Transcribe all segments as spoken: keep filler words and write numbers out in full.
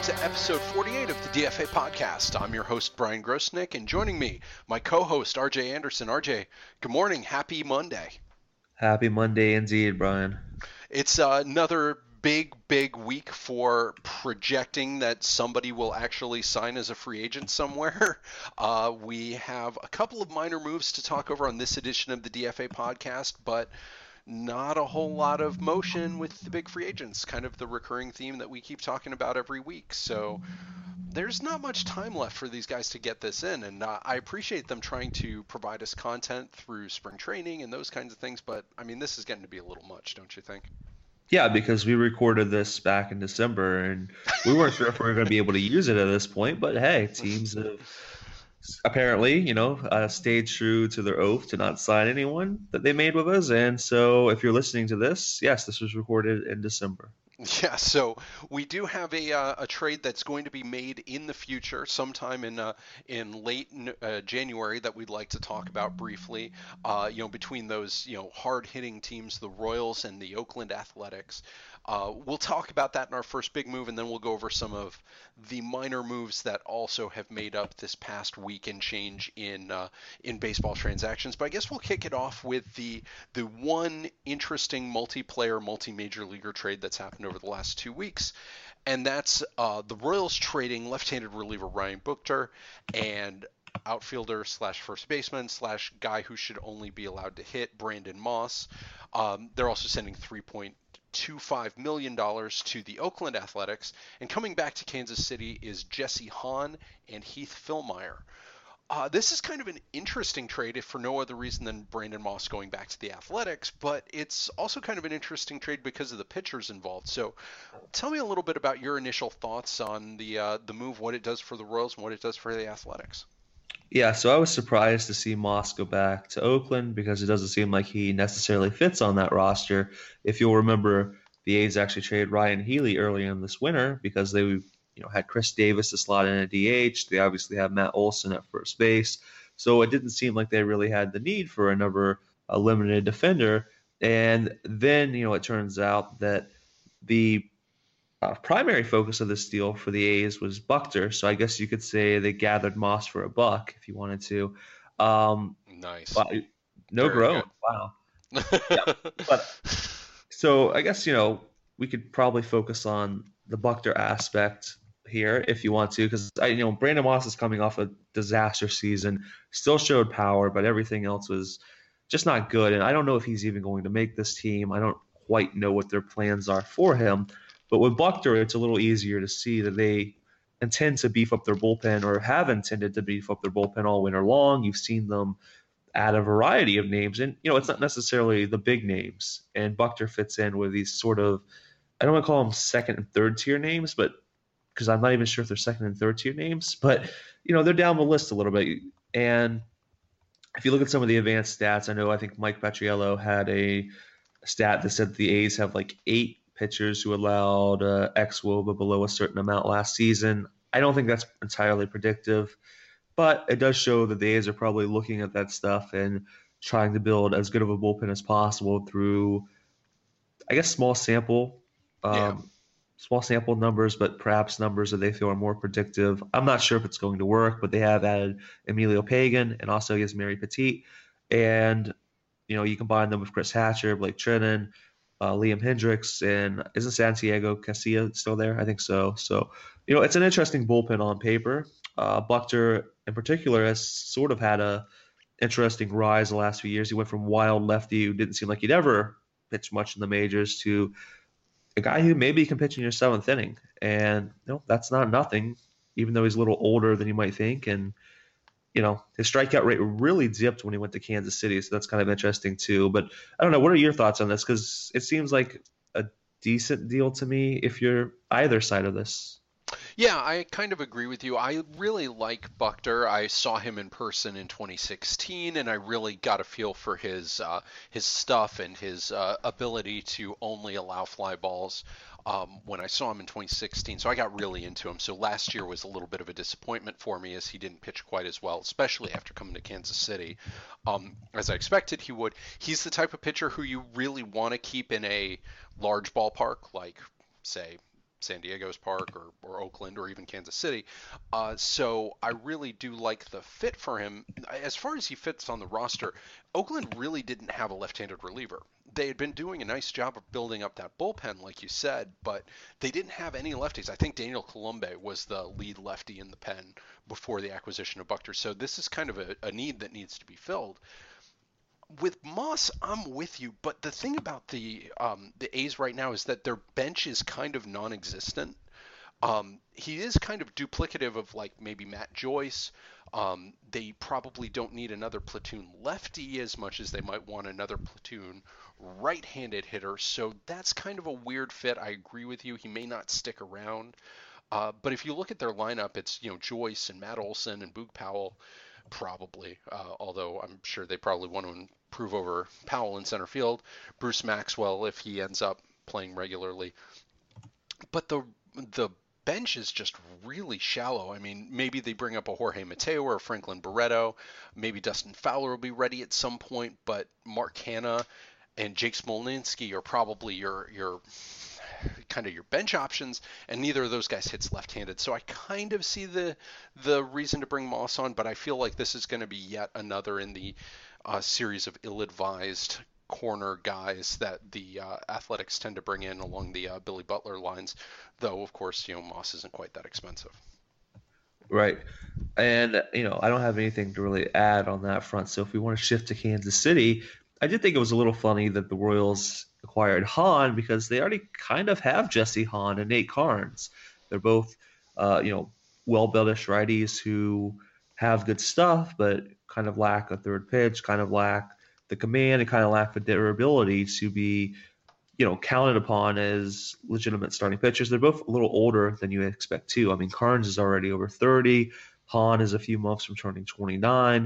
to episode forty-eight of the D F A podcast. I'm your host, Brian Grosnick, and joining me, my co-host, R J Anderson. R J, good morning. Happy Monday. Happy Monday indeed, Brian. It's uh, another big, big week for projecting that somebody will actually sign as a free agent somewhere. Uh, we have a couple of minor moves to talk over on this edition of the D F A podcast, but not a whole lot of motion with the big free agents, kind of the recurring theme that we keep talking about every week. So there's not much time left for these guys to get this in, and uh, I appreciate them trying to provide us content through spring training and those kinds of things, but I mean, this is getting to be a little much, don't you think? Yeah, because we recorded this back in December, and we weren't sure if we were going to be able to use it at this point, but hey, teams have apparently, you know, uh, stayed true to their oath to not sign anyone that they made with us. And so if you're listening to this, yes, this was recorded in December. Yeah, so we do have a uh, a trade that's going to be made in the future, sometime in uh, in late uh, January, that we'd like to talk about briefly. Uh, you know, between those you know hard hitting teams, the Royals and the Oakland Athletics. Uh, we'll talk about that in our first big move, and then we'll go over some of the minor moves that also have made up this past week and change in uh, in baseball transactions. But I guess we'll kick it off with the the one interesting multiplayer, multi-major leaguer trade that's happened over the last two weeks, and that's uh, the Royals trading left-handed reliever Ryan Buchter and outfielder slash first baseman slash guy who should only be allowed to hit, Brandon Moss. Um, they're also sending three point two five million dollars to the Oakland Athletics, and coming back to Kansas City is Jesse Hahn and Heath Fillmyer. Uh, this is kind of an interesting trade, if for no other reason than Brandon Moss going back to the Athletics, but it's also kind of an interesting trade because of the pitchers involved. So tell me a little bit about your initial thoughts on the uh, the move, what it does for the Royals and what it does for the Athletics. Yeah, so I was surprised to see Moss go back to Oakland because it doesn't seem like he necessarily fits on that roster. If you'll remember, the A's actually traded Ryan Healy early in this winter because they you know had Chris Davis to slot in at D H. They obviously have Matt Olson at first base. So it didn't seem like they really had the need for another a limited defender. And then, you know, it turns out that the Uh, primary focus of this deal for the A's was Buchter, so I guess you could say they gathered Moss for a buck if you wanted to. Um, Nice. but no Very groan. good. Wow. Yeah. But so I guess, you know, we could probably focus on the Buchter aspect here if you want to, because I you know Brandon Moss is coming off a disaster season, still showed power, but everything else was just not good. And I don't know if he's even going to make this team. I don't quite know what their plans are for him. But with Buchter, it's a little easier to see that they intend to beef up their bullpen or have intended to beef up their bullpen all winter long. You've seen them add a variety of names. And, you know, it's not necessarily the big names. And Buchter fits in with these sort of, I don't want to call them second and third tier names, but because I'm not even sure if they're second and third tier names. But, you know, they're down the list a little bit. And if you look at some of the advanced stats, I know I think Mike Petriello had a stat that said the A's have like eight pitchers who allowed uh, X W O B A below a certain amount last season. I don't think that's entirely predictive, but it does show that the A's are probably looking at that stuff and trying to build as good of a bullpen as possible through, I guess, small sample, um, Yeah. small sample numbers, but perhaps numbers that they feel are more predictive. I'm not sure if it's going to work, but they have added Emilio Pagan and also Yasmani Petit, and you know you combine them with Chris Hatcher, Blake Trinan, Uh, Liam Hendricks, and isn't Santiago Casilla still there? I think so. So, you know, it's an interesting bullpen on paper. Uh, Buchter, in particular, has sort of had a interesting rise the last few years. He went from wild lefty who didn't seem like he'd ever pitch much in the majors to a guy who maybe can pitch in your seventh inning. And, you know, that's not nothing, even though he's a little older than you might think. And, you know, his strikeout rate really dipped when he went to Kansas City, so that's kind of interesting too. But I don't know, what are your thoughts on this? Because it seems like a decent deal to me if you're either side of this. Yeah, I kind of agree with you. I really like Buchter. I saw him in person in twenty sixteen, and I really got a feel for his uh, his stuff and his uh, ability to only allow fly balls um, when I saw him in twenty sixteen. So I got really into him. So last year was a little bit of a disappointment for me as he didn't pitch quite as well, especially after coming to Kansas City, um, as I expected he would. He's the type of pitcher who you really want to keep in a large ballpark, like, say, San Diego's park or, or Oakland or even Kansas City. Uh, so I really do like the fit for him. As far as he fits on the roster, Oakland really didn't have a left-handed reliever. They had been doing a nice job of building up that bullpen, like you said, but they didn't have any lefties. I think Daniel Colombe was the lead lefty in the pen before the acquisition of Buchter. So this is kind of a, a need that needs to be filled. With Moss, I'm with you, but the thing about the um, the A's right now is that their bench is kind of non-existent. Um, he is kind of duplicative of like maybe Matt Joyce. Um, they probably don't need another platoon lefty as much as they might want another platoon right-handed hitter. So that's kind of a weird fit. I agree with you. He may not stick around. Uh, but if you look at their lineup, it's you know Joyce and Matt Olson and Boog Powell, probably. Uh, although I'm sure they probably want to improve over Powell in center field. Bruce Maxwell if he ends up playing regularly. But the the bench is just really shallow. I mean, maybe they bring up a Jorge Mateo or a Franklin Barreto. Maybe Dustin Fowler will be ready at some point, but Mark Hanna and Jake Smolensky are probably your your kind of your bench options, and neither of those guys hits left-handed. So I kind of see the the reason to bring Moss on, but I feel like this is going to be yet another in the uh, series of ill-advised corner guys that the uh, Athletics tend to bring in along the uh, Billy Butler lines, though of course you know Moss isn't quite that expensive. Right. And you know I don't have anything to really add on that front. So if we want to shift to Kansas City, I did think it was a little funny that the Royals acquired Hahn because they already kind of have Jesse Hahn and Nate Carnes. They're both, uh, you know, well-built-ish righties who have good stuff, but kind of lack a third pitch, kind of lack the command, and kind of lack the durability to be, you know, counted upon as legitimate starting pitchers. They're both a little older than you expect too. I mean, Carnes is already over thirty. Hahn is a few months from turning twenty-nine.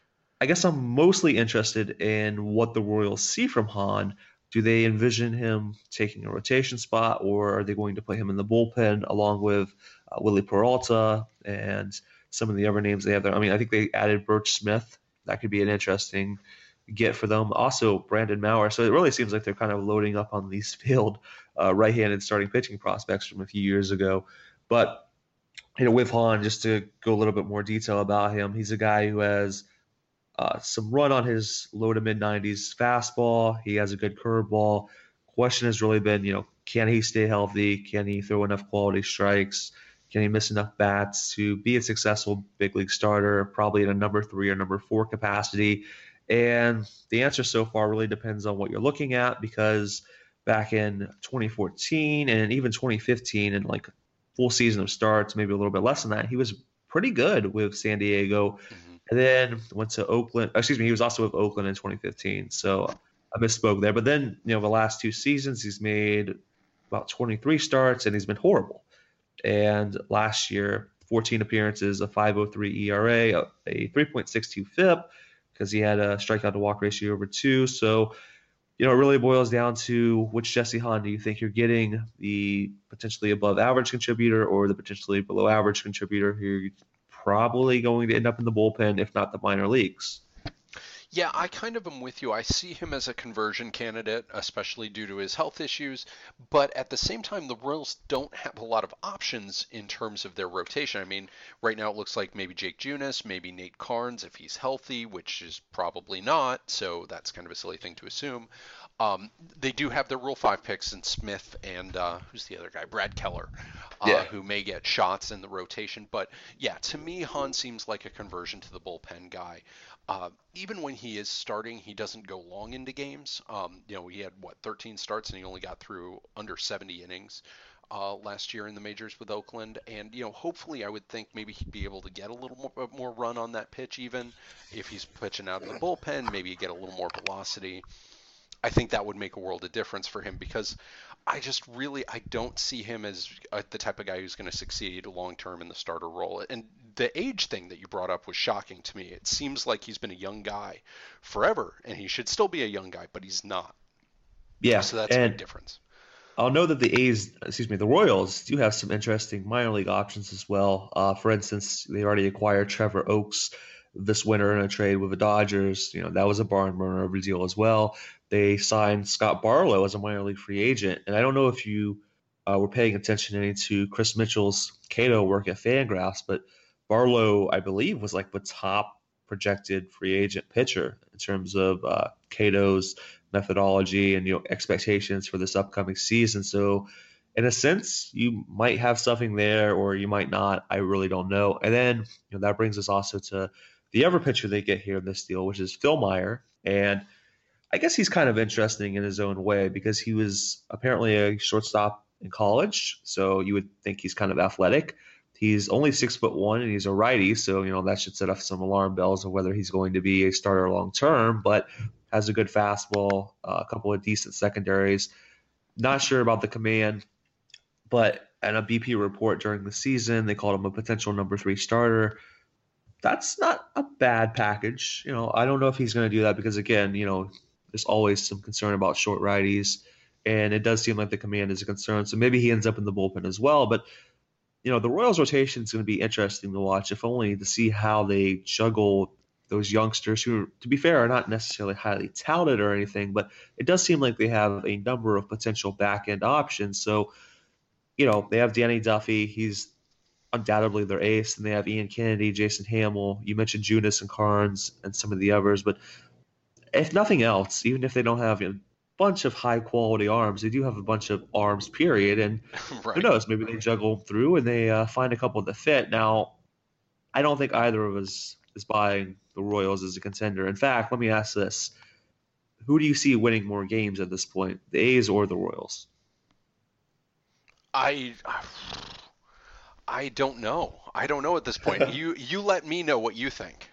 I guess I'm mostly interested in what the Royals see from Hahn. Do they envision him taking a rotation spot, or are they going to put him in the bullpen along with uh, Willie Peralta and some of the other names they have there? I mean, I think they added Birch Smith. That could be an interesting get for them. Also, Brandon Maurer. So it really seems like they're kind of loading up on these failed uh, right-handed starting pitching prospects from a few years ago. But, you know, with Hahn, just to go a little bit more detail about him, he's a guy who has – Uh, some run on his low to mid nineties fastball. He has a good curveball. Question has really been, you know, can he stay healthy? Can he throw enough quality strikes? Can he miss enough bats to be a successful big league starter, probably in a number three or number four capacity? And the answer so far really depends on what you're looking at, because back in twenty fourteen and even twenty fifteen, and like full season of starts, maybe a little bit less than that, he was pretty good with San Diego. Mm-hmm. And then went to Oakland. Excuse me, he was also with Oakland in twenty fifteen. So I misspoke there. But then, you know, the last two seasons, he's made about twenty-three starts, and he's been horrible. And last year, fourteen appearances, a five point oh three E R A, a three point six two F I P, because he had a strikeout to walk ratio over two. So, you know, it really boils down to which Jesse Hahn do you think you're getting, the potentially above average contributor or the potentially below average contributor who you're probably going to end up in the bullpen, if not the minor leagues. Yeah, I kind of am with you. I see him as a conversion candidate, especially due to his health issues. But at the same time, the Royals don't have a lot of options in terms of their rotation. I mean, right now it looks like maybe Jake Junis, maybe Nate Carnes if he's healthy, which is probably not. So that's kind of a silly thing to assume. Um, they do have their Rule five picks in Smith and uh, who's the other guy? Brad Keller, uh, yeah. who may get shots in the rotation. But yeah, to me, Hahn seems like a conversion to the bullpen guy. Uh, even when he is starting, he doesn't go long into games. Um, you know, he had, what, thirteen starts, and he only got through under seventy innings uh, last year in the majors with Oakland. And, you know, hopefully I would think maybe he'd be able to get a little more, more run on that pitch even. If he's pitching out of the bullpen, maybe get a little more velocity. I think that would make a world of difference for him, because I just really I don't see him as uh, the type of guy who's going to succeed long term in the starter role. And the age thing that you brought up was shocking to me. It seems like he's been a young guy forever, and he should still be a young guy, but he's not. Yeah, so that's a big difference. I'll know that the A's, excuse me, the Royals do have some interesting minor league options as well. Uh, for instance, they already acquired Trevor Oakes this winter in a trade with the Dodgers. You know, that was a barn burner of a deal as well. They signed Scott Barlow as a minor league free agent. And I don't know if you uh, were paying attention any to Chris Mitchell's Cato work at Fangraphs, but Barlow, I believe, was like the top projected free agent pitcher in terms of uh, Cato's methodology and you know expectations for this upcoming season. So, in a sense, you might have something there, or you might not. I really don't know. And then you know that brings us also to the other pitcher they get here in this deal, which is Phil Meyer, and I guess he's kind of interesting in his own way because he was apparently a shortstop in college, so you would think he's kind of athletic. He's only six foot one and he's a righty, so you know that should set off some alarm bells of whether he's going to be a starter long term. But has a good fastball, uh, a couple of decent secondaries. Not sure about the command, but in a B P report during the season, they called him a potential number three starter. That's not a bad package. You know, I don't know if he's going to do that because again, you know, there's always some concern about short righties, and it does seem like the command is a concern. So maybe he ends up in the bullpen as well. But you know, the Royals rotation is going to be interesting to watch, if only to see how they juggle those youngsters who, to be fair, are not necessarily highly touted or anything, but it does seem like they have a number of potential back end options. So, you know, they have Danny Duffy. He's undoubtedly their ace. And they have Ian Kennedy, Jason Hamill. You mentioned Junis and Carnes and some of the others. But if nothing else, even if they don't have a bunch of high quality arms, they do have a bunch of arms, period. And Right. who knows, maybe they juggle through and they uh, find a couple that fit. Now, I don't think either of us is buying the Royals as a contender. In fact, let me ask this. Who do you see winning more games at this point, the A's or the Royals? I I don't know. I don't know at this point. You you let me know what you think.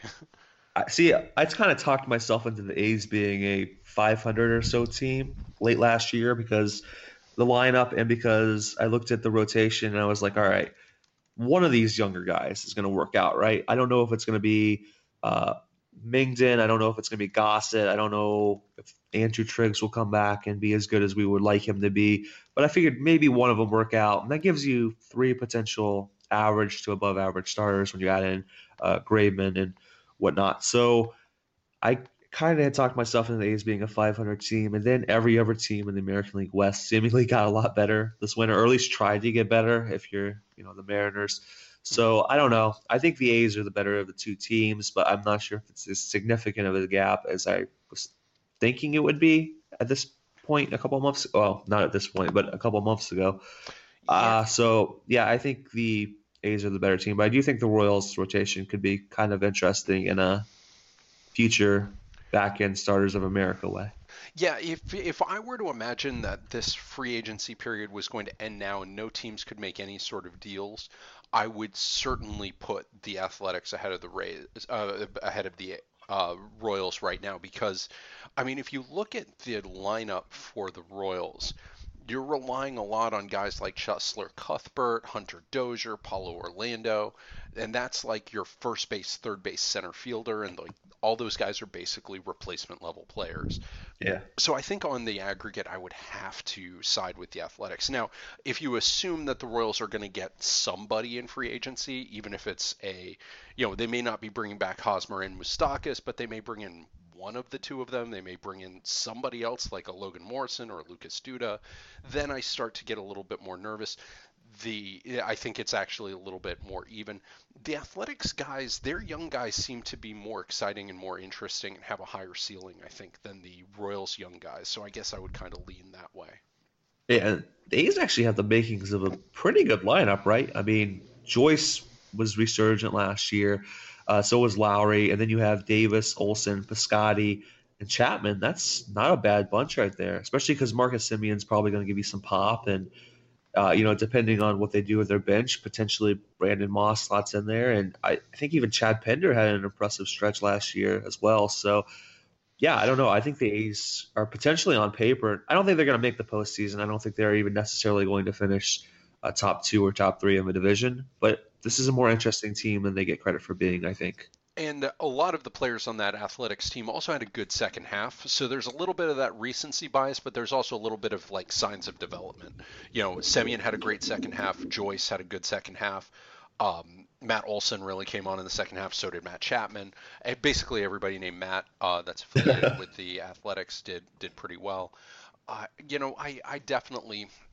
I see. I kind of talked myself into the A's being a five hundred or so team late last year because the lineup and because I looked at the rotation and I was like, all right, one of these younger guys is going to work out, right? I don't know if it's going to be uh, Mingden. I don't know if it's going to be Gossett. I don't know if Andrew Triggs will come back and be as good as we would like him to be. But I figured maybe one of them work out, and that gives you three potential average to above average starters when you add in uh, Graveman and whatnot. So I kind of had talked myself into the A's being a five hundred team, and then every other team in the American League West seemingly got a lot better this winter, or at least tried to get better if you're, you know, the Mariners. So I don't know. I think the A's are the better of the two teams, but I'm not sure if it's as significant of a gap as I was thinking it would be at this point a couple of months. Well, not at this point, but a couple of months ago. Yeah. Uh, so yeah, I think the A's are the better team, but I do think the Royals rotation could be kind of interesting in a future back end starters of America way. Yeah, if if I were to imagine that this free agency period was going to end now and no teams could make any sort of deals, I would certainly put the Athletics ahead of the Rays, uh, ahead of the uh, Royals right now because, I mean, if you look at the lineup for the Royals, you're relying a lot on guys like Chesler Cuthbert, Hunter Dozier, Paulo Orlando, and that's like your first base, third base, center fielder, and like all those guys are basically replacement level players. Yeah. So I think on the aggregate, I would have to side with the Athletics. Now, if you assume that the Royals are going to get somebody in free agency, even if it's a, you know, they may not be bringing back Hosmer and Moustakas, but they may bring in one of the two of them. They may bring in somebody else like a Logan Morrison or a Lucas Duda. Then I start to get a little bit more nervous. The I think it's actually a little bit more even. The Athletics guys, their young guys seem to be more exciting and more interesting and have a higher ceiling, I think, than the Royals young guys. So I guess I would kind of lean that way. Yeah, the A's actually have the makings of a pretty good lineup, right? I mean, Joyce was resurgent last year. Uh, so was Lowry, and then you have Davis, Olson, Piscotty, and Chapman. That's not a bad bunch right there, especially because Marcus Simeon's probably going to give you some pop, and uh, you know, depending on what they do with their bench, potentially Brandon Moss slots in there, and I, I think even Chad Pender had an impressive stretch last year as well. So yeah, I don't know. I think the A's are potentially on paper. I don't think they're going to make the postseason. I don't think they're even necessarily going to finish uh, top two or top three in the division. But this is a more interesting team than they get credit for being, I think. And a lot of the players on that athletics team also had a good second half. So there's a little bit of that recency bias, but there's also a little bit of like signs of development. You know, Semyon had a great second half. Joyce had a good second half. Um, Matt Olson really came on in the second half. So did Matt Chapman. And basically everybody named Matt uh, that's affiliated with the athletics did did pretty well. Uh, you know, I, I definitely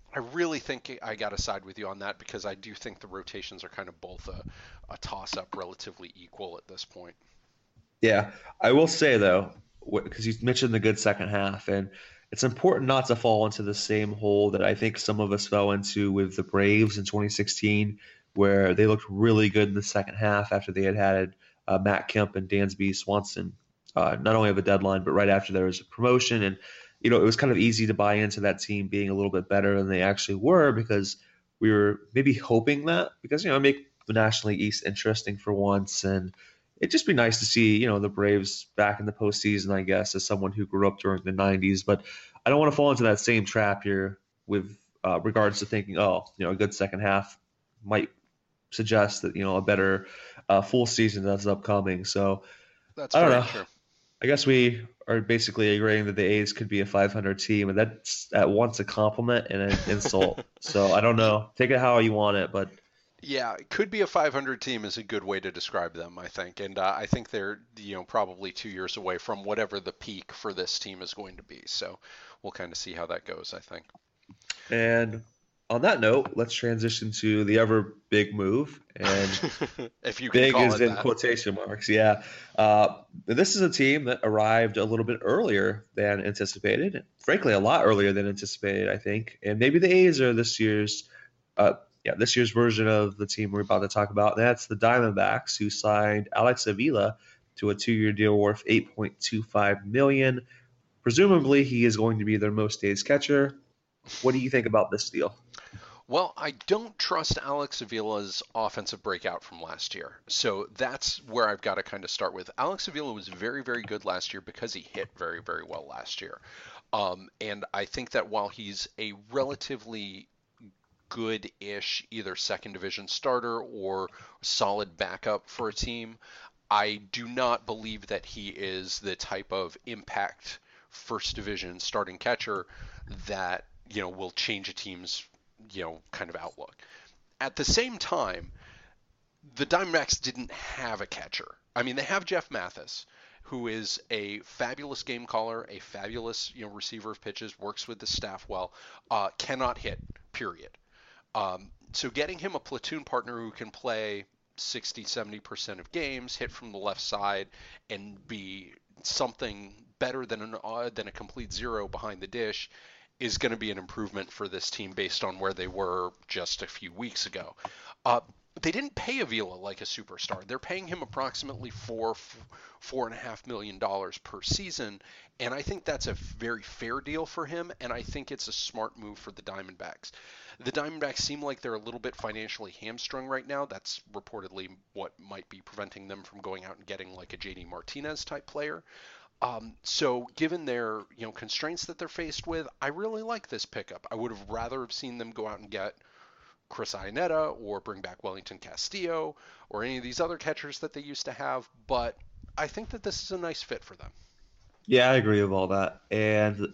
I really think I got to side with you on that because I do think the rotations are kind of both a, a toss up, relatively equal at this point. Yeah, I will say though, because you mentioned the good second half, and it's important not to fall into the same hole that I think some of us fell into with the Braves in twenty sixteen, where they looked really good in the second half after they had had uh, Matt Kemp and Dansby Swanson uh, not only have a deadline, but right after there was a promotion, and you know it was kind of easy to buy into that team being a little bit better than they actually were because we were maybe hoping that because you know make the National League East interesting for once and it'd just be nice to see, you know, the Braves back in the postseason, I guess, as someone who grew up during the nineties. But I don't want to fall into that same trap here with uh, regards to thinking, oh, you know, a good second half might suggest that, you know, a better uh, full season that's upcoming. So That's I don't very know. true. I guess we are basically agreeing that the A's could be a five hundred team, and that's at once a compliment and an insult. So I don't know. Take it how you want it, but Yeah, it could be a five hundred team is a good way to describe them, I think. And uh, I think they're, you know, probably two years away from whatever the peak for this team is going to be. So we'll kind of see how that goes, I think. and on that note, let's transition to the other big move. And If you can big call is it in that. quotation marks, yeah. Uh, this is a team that arrived a little bit earlier than anticipated. Frankly, a lot earlier than anticipated, I think. And maybe the A's are this year's, uh, yeah, this year's version of the team we're about to talk about. And that's the Diamondbacks, who signed Alex Avila to a two-year deal worth eight point two five million dollars. Presumably, he is going to be their most days catcher. What do you think about this deal? Well, I don't trust Alex Avila's offensive breakout from last year. So that's where I've got to kind of start with. Alex Avila was very, very good last year because he hit very, very well last year. Um, and I think that while he's a relatively good-ish either second division starter or solid backup for a team, I do not believe that he is the type of impact first division starting catcher that, you know, will change a team's, you know, kind of outlook. At the same time, the Diamondbacks didn't have a catcher. I mean, they have Jeff Mathis, who is a fabulous game caller, a fabulous, you know, receiver of pitches, works with the staff well, uh, cannot hit, period. Um, so getting him a platoon partner who can play sixty, seventy percent of games, hit from the left side, and be something better than an uh, than a complete zero behind the dish is going to be an improvement for this team based on where they were just a few weeks ago. Uh, they didn't pay Avila like a superstar. They're paying him approximately four, four and a half million dollars per season, and I think that's a very fair deal for him. And I think it's a smart move for the Diamondbacks. The Diamondbacks seem like they're a little bit financially hamstrung right now. That's reportedly what might be preventing them from going out and getting like a J D Martinez type player. Um, so given their, you know, constraints that they're faced with, I really like this pickup. I would have rather have seen them go out and get Chris Iannetta or bring back Wellington Castillo or any of these other catchers that they used to have, but I think that this is a nice fit for them. Yeah, I agree with all that. And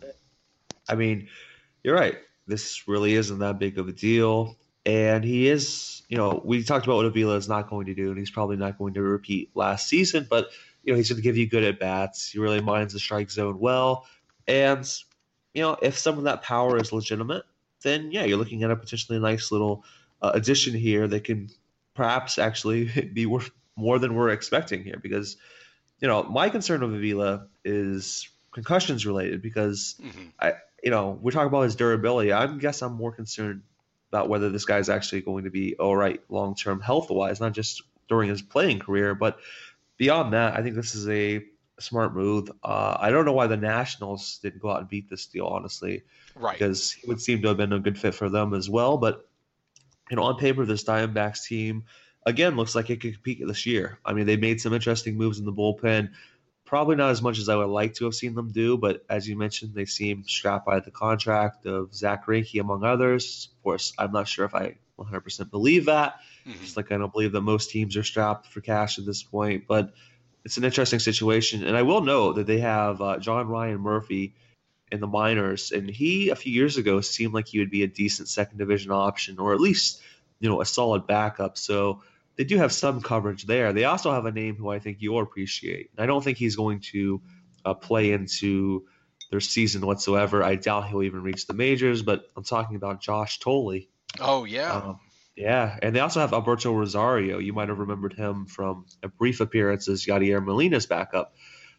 I mean, you're right. This really isn't that big of a deal. And he is, you know, we talked about what Avila is not going to do, and he's probably not going to repeat last season, but, you know, he's going to give you good at bats. He really minds the strike zone well. And, you know, if some of that power is legitimate, then, yeah, you're looking at a potentially nice little uh, addition here that can perhaps actually be worth more than we're expecting here because, you know, my concern with Avila is concussions related because Mm-hmm. I, you know, we're talking about his durability. I guess I'm more concerned about whether this guy's actually going to be all right long term health wise, not just during his playing career, but beyond that. I think this is a smart move. Uh, I don't know why the Nationals didn't go out and beat this deal, honestly, Right. because he would seem to have been a good fit for them as well. But you know, on paper, this Diamondbacks team again looks like it could compete this year. I mean, they made some interesting moves in the bullpen. Probably not as much as I would like to have seen them do, but as you mentioned, they seem strapped by the contract of Zach Greinke, among others. Of course, I'm not sure if I one hundred percent believe that, Mm-hmm. just like I don't believe that most teams are strapped for cash at this point. But it's an interesting situation. And I will note that they have uh, John Ryan Murphy in the minors, and he a few years ago seemed like he would be a decent second division option, or at least you know a solid backup. So they do have some coverage there. They also have a name who I think you'll appreciate. And I don't think he's going to uh, play into their season whatsoever. I doubt he'll even reach the majors, but I'm talking about Josh Tolley. Oh, yeah. Um, yeah, and they also have Alberto Rosario. You might have remembered him from a brief appearance as Yadier Molina's backup.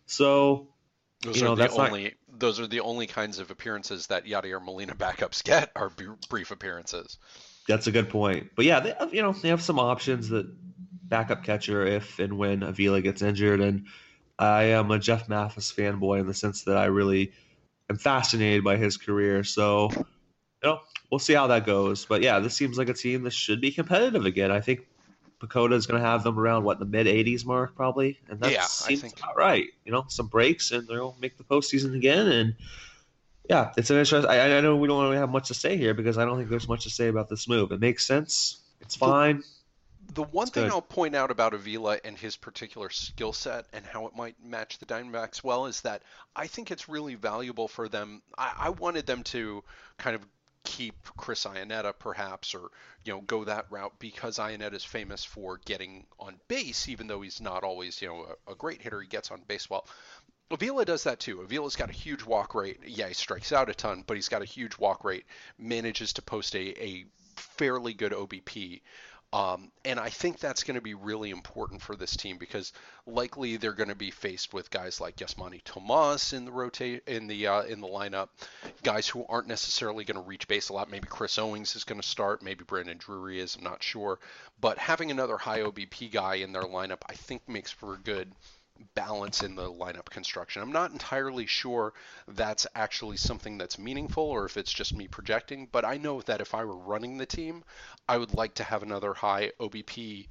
So, Those you are know, the that's not only those are the only kinds of appearances that Yadier Molina backups get are b- brief appearances. that's a good point. But yeah, they have, you know, they have some options that backup catcher if and when Avila gets injured. And I am a Jeff Mathis fanboy in the sense that I really am fascinated by his career. So, you know, we'll see how that goes. But yeah, this seems like a team that should be competitive again. I think Pacoda is going to have them around what the mid eighties mark probably, and that Yeah, I seems think about right. You know, some breaks and they'll make the postseason again. And yeah, it's an interesting. I, I know we don't really have much to say here because I don't think there's much to say about this move. It makes sense. It's the fine. the one It's thing good. I'll point out about Avila and his particular skill set and how it might match the Diamondbacks well is that I think it's really valuable for them. I, I wanted them to kind of keep Chris Iannetta perhaps, or you know, go that route because Iannetta is famous for getting on base, even though he's not always, you know, a, a great hitter. He gets on base well. Avila does that too. Avila's got a huge walk rate. Yeah, he strikes out a ton, but he's got a huge walk rate. Manages to post a, a fairly good O B P. Um, and I think that's going to be really important for this team because likely they're going to be faced with guys like Yasmani Tomas in the rotate in the uh, in the lineup, guys who aren't necessarily going to reach base a lot. Maybe Chris Owings is going to start, maybe Brandon Drury is. I'm not sure, but having another high O B P guy in their lineup, I think makes for a good balance in the lineup construction. I'm not entirely sure that's actually something that's meaningful or if it's just me projecting, but I know that if I were running the team, I would like to have another high O B P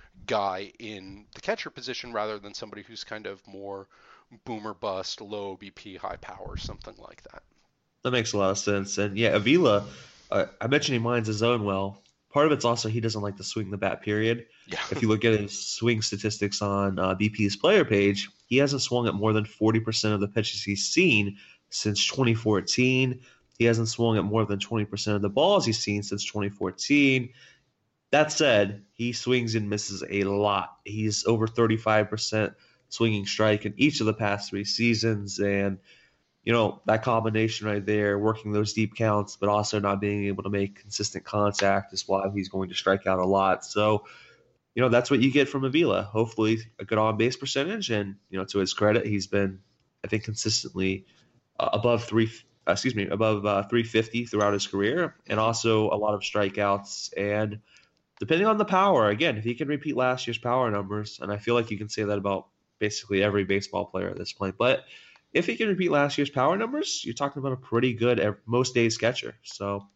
guy in the catcher position rather than somebody who's kind of more boomer bust, low O B P, high power, something like that. That makes a lot of sense. And yeah, Avila, uh, I mentioned he minds his own well. Part of it's also he doesn't like to swing the bat, period. Yeah. If you look at his swing statistics on uh, B P's player page, he hasn't swung at more than forty percent of the pitches he's seen since twenty fourteen. He hasn't swung at more than twenty percent of the balls he's seen since twenty fourteen. That said, he swings and misses a lot. He's over thirty-five percent swinging strike in each of the past three seasons. And you know, that combination right there, working those deep counts, but also not being able to make consistent contact is why he's going to strike out a lot. So, you know, that's what you get from Avila. Hopefully a good on base percentage. And, you know, to his credit, he's been, I think, consistently uh, above three, uh, excuse me, above uh, three fifty throughout his career, and also a lot of strikeouts. And depending on the power, again, if he can repeat last year's power numbers, and I feel like you can say that about basically every baseball player at this point, but if he can repeat last year's power numbers, you're talking about a pretty good most days catcher. So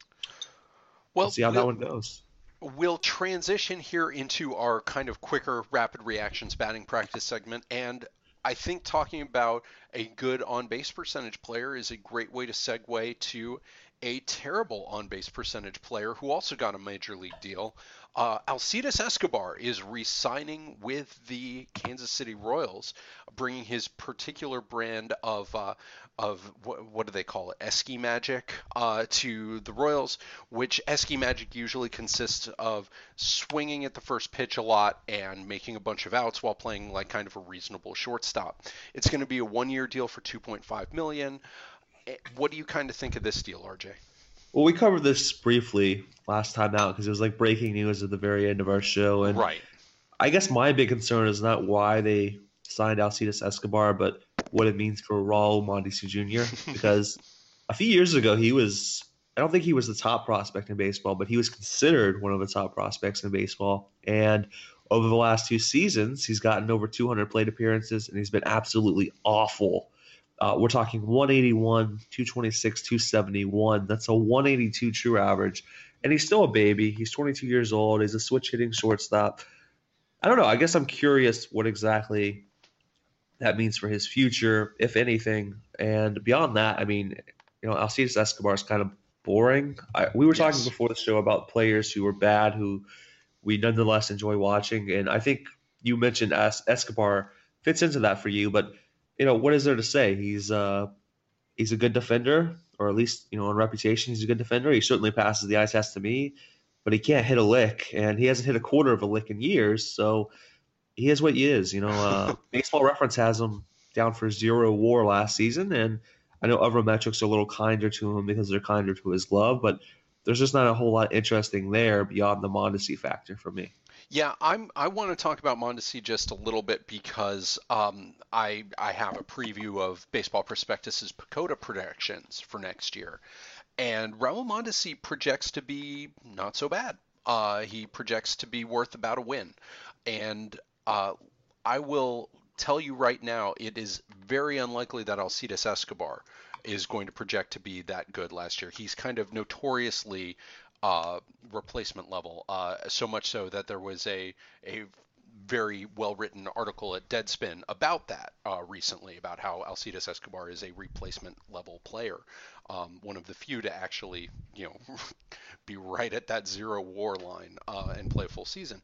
Well, we'll see how we'll, that one goes. we'll transition here into our kind of quicker rapid reactions batting practice segment. And I think talking about a good on base percentage player is a great way to segue to a terrible on base percentage player who also got a major league deal. Uh, Alcides Escobar is re-signing with the Kansas City Royals, bringing his particular brand of uh, of what, what do they call it, Esky Magic, uh, to the Royals, which Esky Magic usually consists of swinging at the first pitch a lot and making a bunch of outs while playing like kind of a reasonable shortstop. It's going to be a one-year deal for two point five million dollars. What do you kind of think of this deal, R J? Well, we covered this briefly last time out because it was like breaking news at the very end of our show. And Right. I guess my big concern is not why they signed Alcides Escobar, but what it means for Raul Mondesi Junior Because a few years ago, he was, I don't think he was the top prospect in baseball, but he was considered one of the top prospects in baseball. And over the last two seasons, he's gotten over two hundred plate appearances, and he's been absolutely awful. Uh, we're talking one eighty-one, two twenty-six, two seventy-one. That's a one eighty-two true average. And he's still a baby. He's twenty-two years old. He's a switch hitting shortstop. I don't know. I guess I'm curious what exactly that means for his future, if anything. And beyond that, I mean, you know, Alcides Escobar is kind of boring. I, we were talking Yes. before the show about players who were bad, who we nonetheless enjoy watching. And I think you mentioned Es- Escobar fits into that for you. But, you know, what is there to say? He's uh, he's a good defender, or at least, you know, on reputation, he's a good defender. He certainly passes the eye test to me, but he can't hit a lick, and he hasn't hit a quarter of a lick in years. So he is what he is. You know, uh, Baseball Reference has him down for zero WAR last season, and I know other metrics are a little kinder to him because they're kinder to his glove, but there's just not a whole lot interesting there beyond the Mondesi factor for me. Yeah, I'm. I want to talk about Mondesi just a little bit because um, I I have a preview of Baseball Prospectus's Pacoda predictions for next year, and Raul Mondesi projects to be not so bad. Uh, he projects to be worth about a win, and uh, I will tell you right now, it is very unlikely that Alcides Escobar is going to project to be that good last year. He's kind of notoriously uh, replacement level, uh, so much so that there was a a very well written article at Deadspin about that uh, recently, about how Alcides Escobar is a replacement level player, um, one of the few to actually, you know, be right at that zero WAR line uh, and play a full season.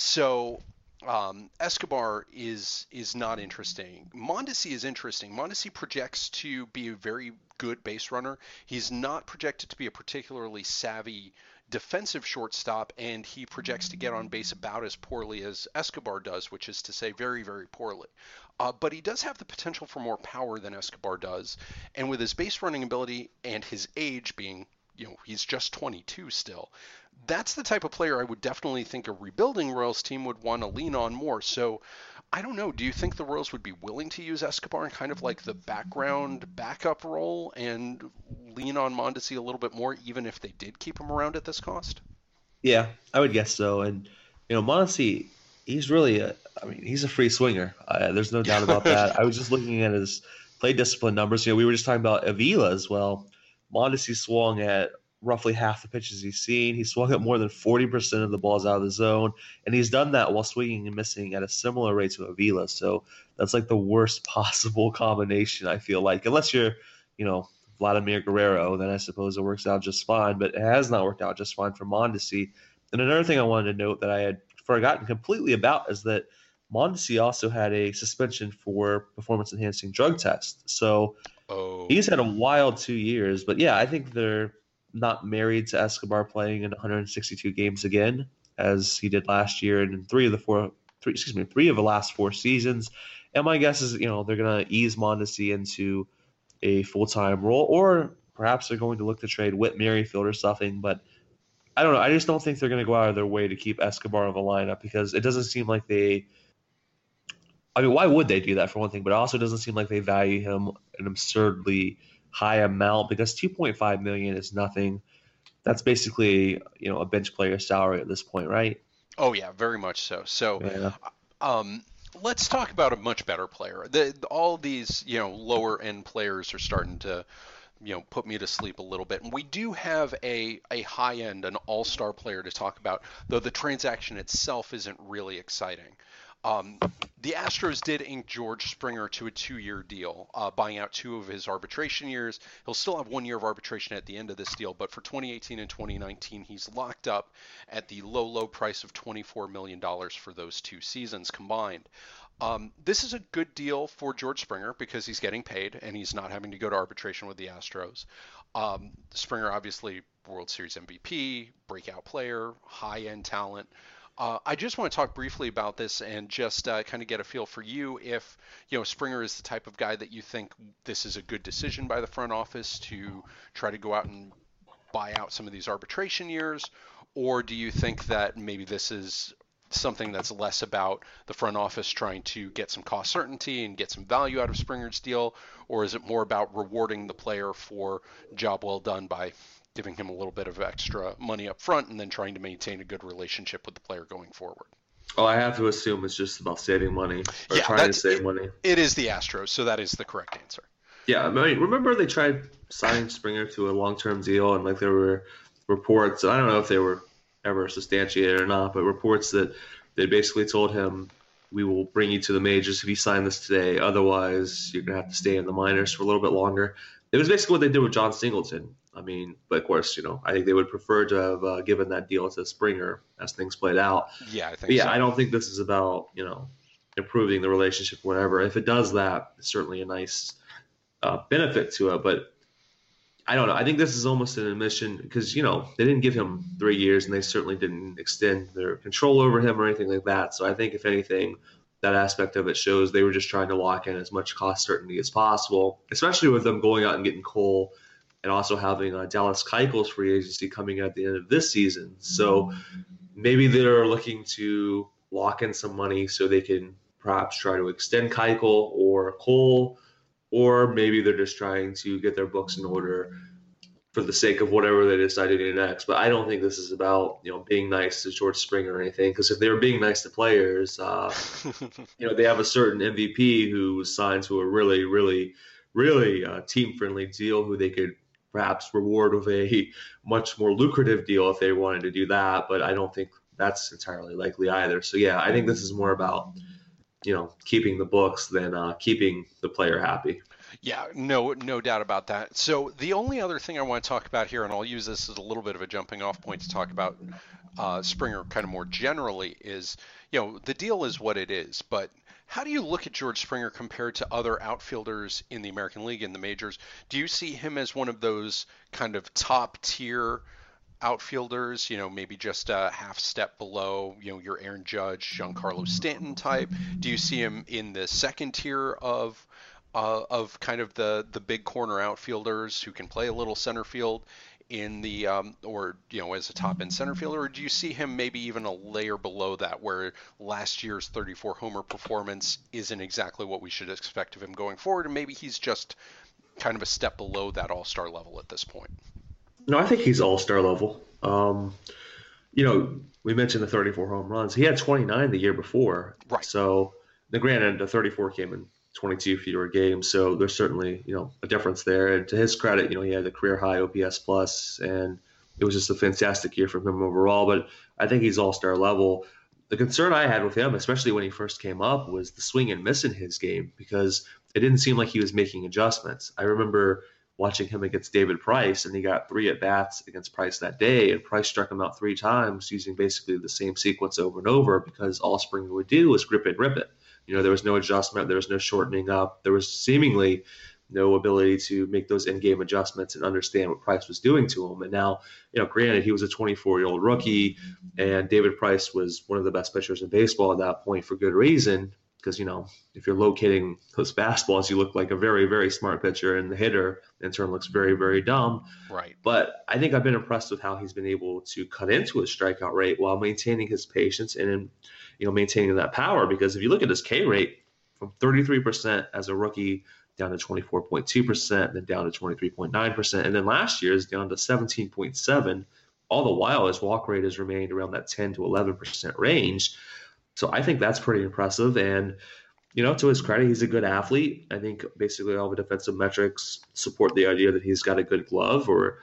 So um, Escobar is is not interesting. Mondesi is interesting. Mondesi projects to be a very good base runner. He's not projected to be a particularly savvy defensive shortstop, and he projects to get on base about as poorly as Escobar does, which is to say very, very poorly. Uh, but he does have the potential for more power than Escobar does, and with his base running ability and his age being, you know, he's just twenty-two still, that's the type of player I would definitely think a rebuilding Royals team would want to lean on more. So I don't know. Do you think the Royals would be willing to use Escobar in kind of like the background backup role and lean on Mondesi a little bit more, even if they did keep him around at this cost? Yeah, I would guess so. And you know, Mondesi, he's really a, I mean, he's a free swinger. Uh, there's no doubt about that. I was just looking at his play discipline numbers. You know, we were just talking about Avila as well. Mondesi swung at roughly half the pitches he's seen. He swung at more than forty percent of the balls out of the zone, and he's done that while swinging and missing at a similar rate to Avila. So that's like the worst possible combination, I feel like, unless you're, you know, Vladimir Guerrero, then I suppose it works out just fine. But it has not worked out just fine for Mondesi. And another thing I wanted to note that I had forgotten completely about is that Mondesi also had a suspension for performance-enhancing drug tests. So Oh, he's had a wild two years. But yeah, I think they're not married to Escobar playing in one hundred sixty-two games again, as he did last year and in three of the four, three excuse me, three of the last four seasons. And my guess is, you know, they're gonna ease Mondesi into a full-time role, or perhaps they're going to look to trade Whit Merrifield or something. But I don't know. I just don't think they're going to go out of their way to keep Escobar in the lineup because it doesn't seem like they. I mean, why would they do that for one thing? But it also doesn't seem like they value him an absurdly high amount because two point five million dollars is nothing. That's basically, you know, a bench player salary at this point, right? oh yeah, very much so. So, Yeah. um, let's talk about a much better player. The, all these, you know, lower end players are starting to, you know, put me to sleep a little bit. And we do have a a high end, an all star player to talk about, though the transaction itself isn't really exciting. Um, the Astros did ink George Springer to a two-year deal, uh, buying out two of his arbitration years. He'll still have one year of arbitration at the end of this deal, but for twenty eighteen and twenty nineteen, he's locked up at the low, low price of twenty-four million dollars for those two seasons combined. Um, this is a good deal for George Springer because he's getting paid and he's not having to go to arbitration with the Astros. Um, Springer, obviously, World Series M V P, breakout player, high-end talent. Uh, I just want to talk briefly about this and just uh, kind of get a feel for you if, you know, Springer is the type of guy that you think this is a good decision by the front office to try to go out and buy out some of these arbitration years, or do you think that maybe this is something that's less about the front office trying to get some cost certainty and get some value out of Springer's deal, or is it more about rewarding the player for job well done by giving him a little bit of extra money up front and then trying to maintain a good relationship with the player going forward? Oh, I have to assume it's just about saving money or Yeah, trying to that's save it, money. it is the Astros, so that is the correct answer. Yeah, I mean, remember they tried signing Springer to a long-term deal, and like there were reports. I don't know if they were ever substantiated or not, but reports that they basically told him, "We will bring you to the majors if you sign this today. Otherwise, you're gonna have to stay in the minors for a little bit longer." It was basically what they did with John Singleton. I mean, but of course, you know, I think they would prefer to have uh, given that deal to Springer as things played out. Yeah, I think But yeah, so. I don't think this is about, you know, improving the relationship, whatever. If it does that, it's certainly a nice uh, benefit to it. But I don't know. I think this is almost an admission because, you know, they didn't give him three years and they certainly didn't extend their control over him or anything like that. So I think, if anything, that aspect of it shows they were just trying to lock in as much cost certainty as possible, especially with them going out and getting Cole and also having uh, Dallas Keuchel's free agency coming at the end of this season. So maybe they're looking to lock in some money so they can perhaps try to extend Keuchel or Cole, or maybe they're just trying to get their books in order for the sake of whatever they decide to do next. But I don't think this is about, you know, being nice to George Springer or anything, because if they were being nice to players, uh, you know, they have a certain M V P who was signed to a really, really, really uh, team-friendly deal who they could perhaps reward with a much more lucrative deal if they wanted to do that. But I don't think that's entirely likely either. So, yeah, I think this is more about, you know, keeping the books than uh, keeping the player happy. Yeah, no, no doubt about that. So the only other thing I want to talk about here, and I'll use this as a little bit of a jumping off point to talk about uh, Springer kind of more generally, is, you know, the deal is what it is, but how do you look at George Springer compared to other outfielders in the American League and the majors? Do you see him as one of those kind of top tier outfielders, you know, maybe just a half step below, you know, your Aaron Judge, Giancarlo Stanton type? Do you see him in the second tier of uh, of kind of the the big corner outfielders who can play a little center field in the um, or you know as a top end center fielder, or do you see him maybe even a layer below that, where last year's thirty-four homer performance isn't exactly what we should expect of him going forward, and maybe he's just kind of a step below that all-star level at this point? No, I think he's all-star level. Um, you know, we mentioned the thirty-four home runs. He had twenty-nine the year before. Right. So, the granted, the thirty-four came in twenty-two fewer games. So there's certainly, you know, a difference there. And to his credit, you know, he had a career high O P S plus, and it was just a fantastic year for him overall. But I think he's all-star level. The concern I had with him, especially when he first came up, was the swing and miss in his game, because it didn't seem like he was making adjustments. I remember watching him against David Price, and he got three at bats against Price that day, and Price struck him out three times using basically the same sequence over and over, because all Springer would do was grip it, rip it. You know, there was no adjustment, there was no shortening up, there was seemingly no ability to make those in-game adjustments and understand what Price was doing to him. And now, you know, granted, he was a twenty-four-year-old rookie, and David Price was one of the best pitchers in baseball at that point for good reason, because, you know, if you're locating those fastballs, you look like a very, very smart pitcher, and the hitter in turn looks very, very dumb. Right. But I think I've been impressed with how he's been able to cut into his strikeout rate while maintaining his patience and, you know, maintaining that power. Because if you look at his K rate, from thirty-three percent as a rookie down to twenty-four point two percent, then down to twenty-three point nine percent, and then last year is down to seventeen point seven. All the while, his walk rate has remained around that ten to eleven percent range. So I think that's pretty impressive. And, you know, to his credit, he's a good athlete. I think basically all the defensive metrics support the idea that he's got a good glove, or,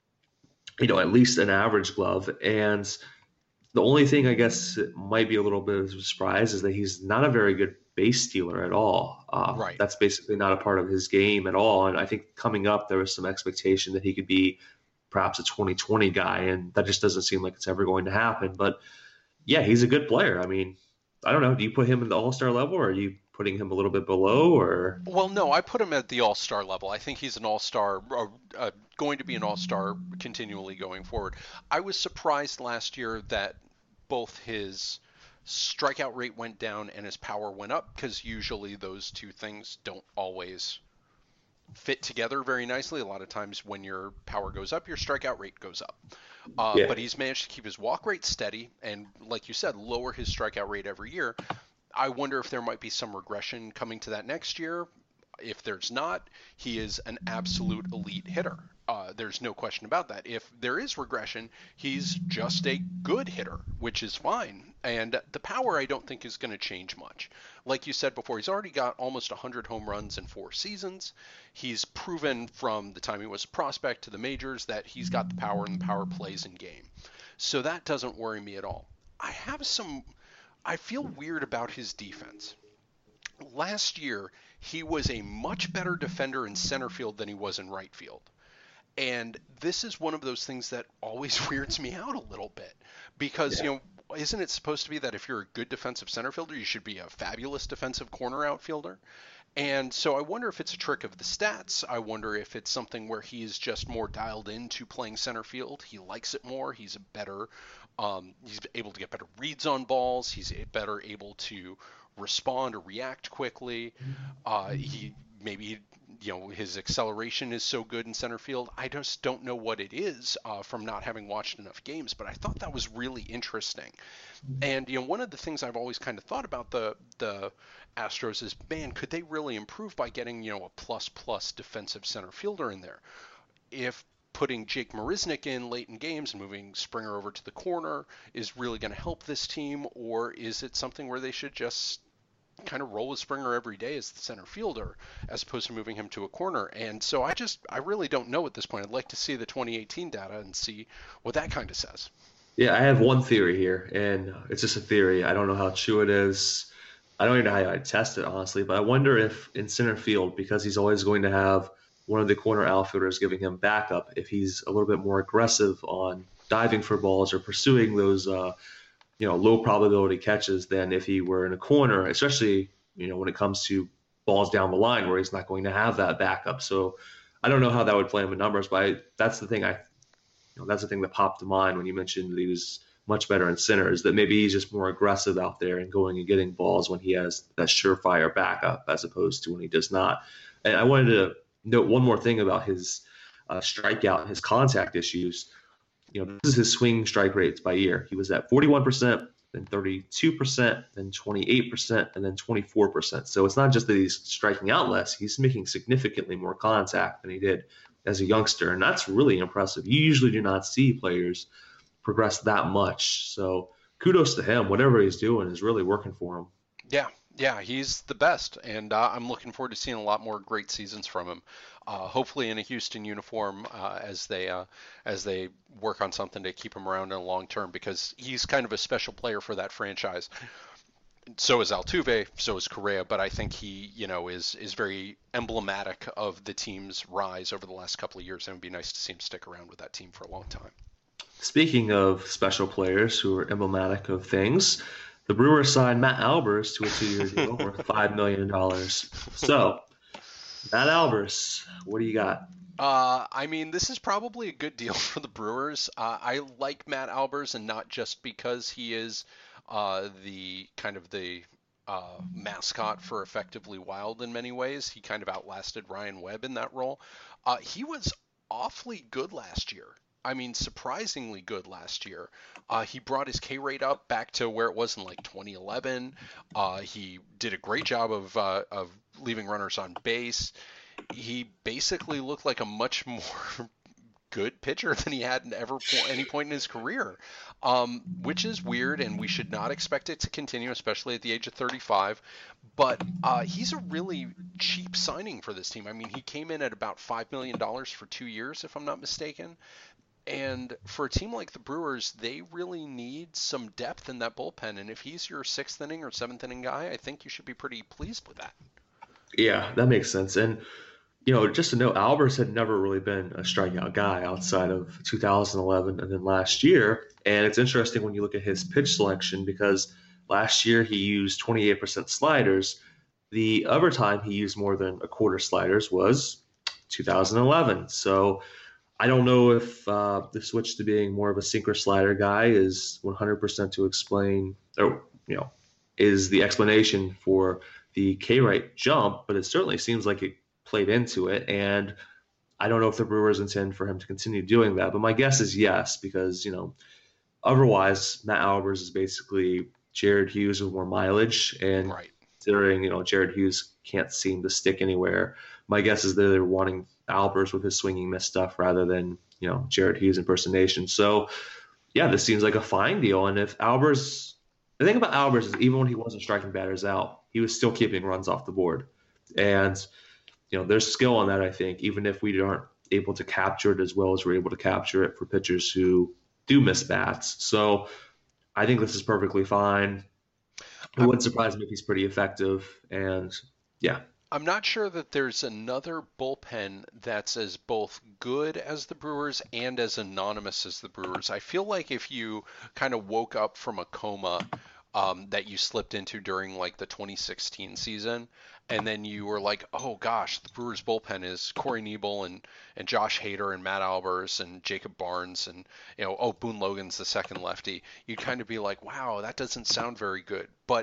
you know, at least an average glove. And the only thing I guess might be a little bit of a surprise is that he's not a very good base stealer at all. Uh, Right. That's basically not a part of his game at all. And I think coming up, there was some expectation that he could be perhaps a twenty twenty guy, and that just doesn't seem like it's ever going to happen. But yeah, he's a good player. I mean, I don't know. Do you put him in the all-star level, or are you putting him a little bit below, or? Well, no, I put him at the all-star level. I think he's an all-star, uh, uh, going to be an all-star continually going forward. I was surprised last year that both his strikeout rate went down and his power went up, because usually those two things don't always fit together very nicely. A lot of times when your power goes up, your strikeout rate goes up. Uh, Yeah. But he's managed to keep his walk rate steady and, like you said, lower his strikeout rate every year. I wonder if there might be some regression coming to that next year. If there's not, he is an absolute elite hitter. Uh, there's no question about that. If there is regression, he's just a good hitter, which is fine. And the power, I don't think, is going to change much. Like you said before, he's already got almost one hundred home runs in four seasons. He's proven from the time he was a prospect to the majors that he's got the power, and the power plays in game. So that doesn't worry me at all. I have some, I feel weird about his defense. Last year, he was a much better defender in center field than he was in right field. And this is one of those things that always weirds me out a little bit, because, Yeah. you know, isn't it supposed to be that if you're a good defensive center fielder, you should be a fabulous defensive corner outfielder? And so I wonder if it's a trick of the stats. I wonder if it's something where he's just more dialed into playing center field. He likes it more. He's a better, um, he's able to get better reads on balls. He's a better able to respond or react quickly. Uh, he maybe you know his acceleration is so good in center field. I just don't know what it is uh, from not having watched enough games, but I thought that was really interesting. And you know, one of the things I've always kind of thought about the the Astros is, man, could they really improve by getting you know a plus plus defensive center fielder in there? If putting Jake Marisnick in late in games and moving Springer over to the corner is really going to help this team, or is it something where they should just kind of roll with Springer every day as the center fielder as opposed to moving him to a corner? And so I just I really don't know at this point. I'd like to see the twenty eighteen data and see what that kind of says. Yeah, I have one theory here, and it's just a theory. I don't know how true it is. I don't even know how I'd test it, honestly, but I wonder if in center field, because he's always going to have one of the corner outfielders giving him backup, if he's a little bit more aggressive on diving for balls or pursuing those, uh, you know, low probability catches than if he were in a corner, especially, you know, when it comes to balls down the line where he's not going to have that backup. So I don't know how that would play in the numbers, but I, that's the thing I You know, that's the thing that popped to mind when you mentioned that he was much better in center, is that maybe he's just more aggressive out there and going and getting balls when he has that surefire backup as opposed to when he does not. And I wanted to note one more thing about his uh, strikeout and his contact issues. You know, this is his swing strike rates by year. He was at forty-one percent, then thirty-two percent, then twenty-eight percent, and then twenty-four percent. So it's not just that he's striking out less, he's making significantly more contact than he did as a youngster, and that's really impressive. You usually do not see players progress that much. So kudos to him. Whatever he's doing is really working for him. Yeah, yeah, he's the best, and uh, I'm looking forward to seeing a lot more great seasons from him. Uh, hopefully in a Houston uniform uh, as they uh, as they work on something to keep him around in the long term, because he's kind of a special player for that franchise. So is Altuve, so is Correa, but I think he, you know, is is very emblematic of the team's rise over the last couple of years, and it would be nice to see him stick around with that team for a long time. Speaking of special players who are emblematic of things, the Brewers signed Matt Albers to a two-year deal worth five million dollars. So, Matt Albers, what do you got? Uh, I mean, this is probably a good deal for the Brewers. Uh, I like Matt Albers, and not just because he is uh, the kind of the uh, mascot for Effectively Wild in many ways. He kind of outlasted Ryan Webb in that role. Uh, he was awfully good last year. I mean, surprisingly good last year. Uh, he brought his K rate up back to where it was in like twenty eleven. Uh, he did a great job of uh, of leaving runners on base. He basically looked like a much more good pitcher than he had in ever po- any point in his career, um, which is weird, and we should not expect it to continue, especially at the age of thirty-five. But uh, he's a really cheap signing for this team. I mean, he came in at about five million dollars for two years, if I'm not mistaken. And for a team like the Brewers, they really need some depth in that bullpen. And if he's your sixth inning or seventh inning guy, I think you should be pretty pleased with that. Yeah, that makes sense. And, you know, just to note, Albers had never really been a strikeout guy outside of two thousand eleven and then last year. And it's interesting when you look at his pitch selection, because last year he used twenty-eight percent sliders. The other time he used more than a quarter sliders was two thousand eleven. So I don't know if uh, the switch to being more of a sinker slider guy is one hundred percent to explain, or, you know, is the explanation for the K rate jump, but it certainly seems like it played into it. And I don't know if the Brewers intend for him to continue doing that, but my guess is yes, because, you know, otherwise Matt Albers is basically Jared Hughes with more mileage. And Right. considering, you know, Jared Hughes can't seem to stick anywhere, my guess is that they're wanting Albers with his swinging miss stuff rather than, you know, Jared Hughes impersonation. So, yeah, this seems like a fine deal. And if Albers, the thing about Albers is even when he wasn't striking batters out, he was still keeping runs off the board. And, you know, there's skill on that, I think, even if we aren't able to capture it as well as we're able to capture it for pitchers who do miss bats. So I think this is perfectly fine. It wouldn't surprise me if he's pretty effective. And, yeah. I'm not sure that there's another bullpen that's as both good as the Brewers and as anonymous as the Brewers. I feel like if you kind of woke up from a coma um, that you slipped into during like the twenty sixteen season, and then you were like, oh gosh, the Brewers bullpen is Corey Knebel and, and Josh Hader and Matt Albers and Jacob Barnes and, you know, oh, Boone Logan's the second lefty. You'd kind of be like, wow, that doesn't sound very good. But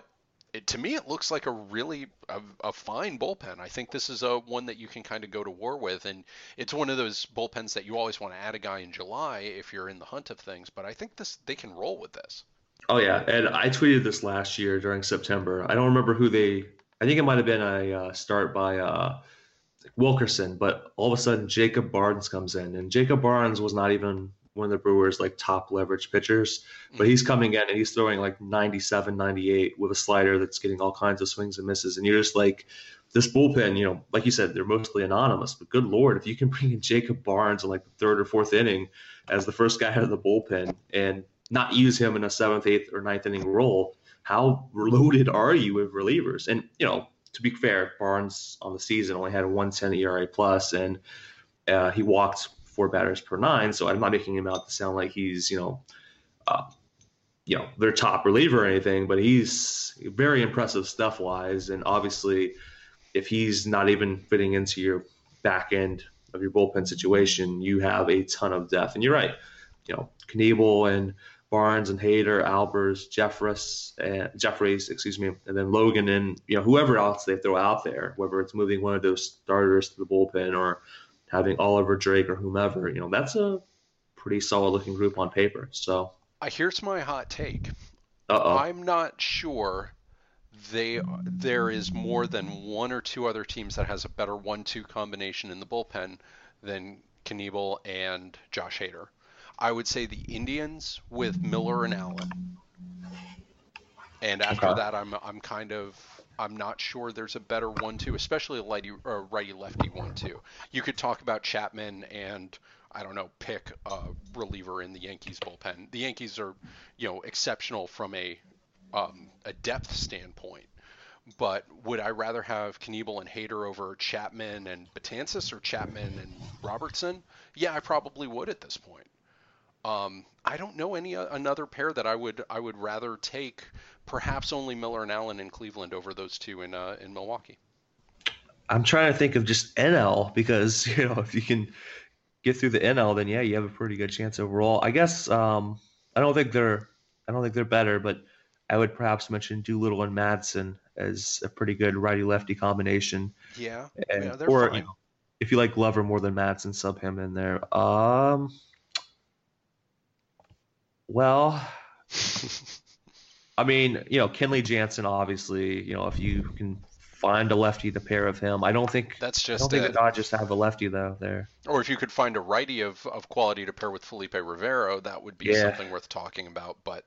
it, to me, it looks like a really a, a fine bullpen. I think this is a one that you can kind of go to war with, and it's one of those bullpens that you always want to add a guy in July if you're in the hunt of things. But I think this they can roll with this. Oh yeah, and I tweeted this last year during September. I don't remember who they. I think it might have been a uh, start by uh, Wilkerson, but all of a sudden Jacob Barnes comes in, and Jacob Barnes was not even one of the Brewers' like top leverage pitchers, but he's coming in and he's throwing like ninety-seven, ninety-eight with a slider that's getting all kinds of swings and misses, and you're just like, this bullpen, you know, like you said, they're mostly anonymous, but good Lord, if you can bring in Jacob Barnes in like the third or fourth inning as the first guy out of the bullpen and not use him in a seventh, eighth, or ninth inning role, how loaded are you with relievers? And, you know, to be fair, Barnes on the season only had a one ten E R A plus, and uh, he walked four batters per nine. So I'm not making him out to sound like he's, you know, uh, you know, their top reliever or anything, but he's very impressive stuff wise. And obviously, if he's not even fitting into your back end of your bullpen situation, you have a ton of depth. And you're right, you know, Knebel and Barnes and Hader, Albers, Jeffress, and Jeffries, excuse me, and then Logan and, you know, whoever else they throw out there, whether it's moving one of those starters to the bullpen or having Oliver, Drake, or whomever, you know, that's a pretty solid looking group on paper. So Uh, here's my hot take. uh-oh. I'm not sure they there is more than one or two other teams that has a better one two combination in the bullpen than Knebel and Josh Hader. I would say the Indians with Miller and Allen. And after Okay. that, I'm I'm kind of I'm not sure there's a better one two, especially a righty or righty lefty one two. You could talk about Chapman and I don't know, pick a reliever in the Yankees bullpen. The Yankees are, you know, exceptional from a um, a depth standpoint. But would I rather have Knebel and Hader over Chapman and Betances or Chapman and Robertson? Yeah, I probably would at this point. Um, I don't know any uh, another pair that I would I would rather take. Perhaps only Miller and Allen in Cleveland over those two in uh, in Milwaukee. I'm trying to think of just N L because, you know, if you can get through the N L, then yeah, you have a pretty good chance overall. I guess um, I don't think they're I don't think they're better, but I would perhaps mention Doolittle and Madsen as a pretty good righty-lefty combination. Yeah, And, yeah, they're or fine. you know, if you like Glover more than Madsen, sub him in there. Um, well, I mean, you know, Kenley Jansen, obviously, you know, if you can find a lefty to pair of him, I don't think That's I don't just think it. the Dodgers have a lefty though there. Or if you could find a righty of, of quality to pair with Felipe Rivero, that would be Yeah. something worth talking about. But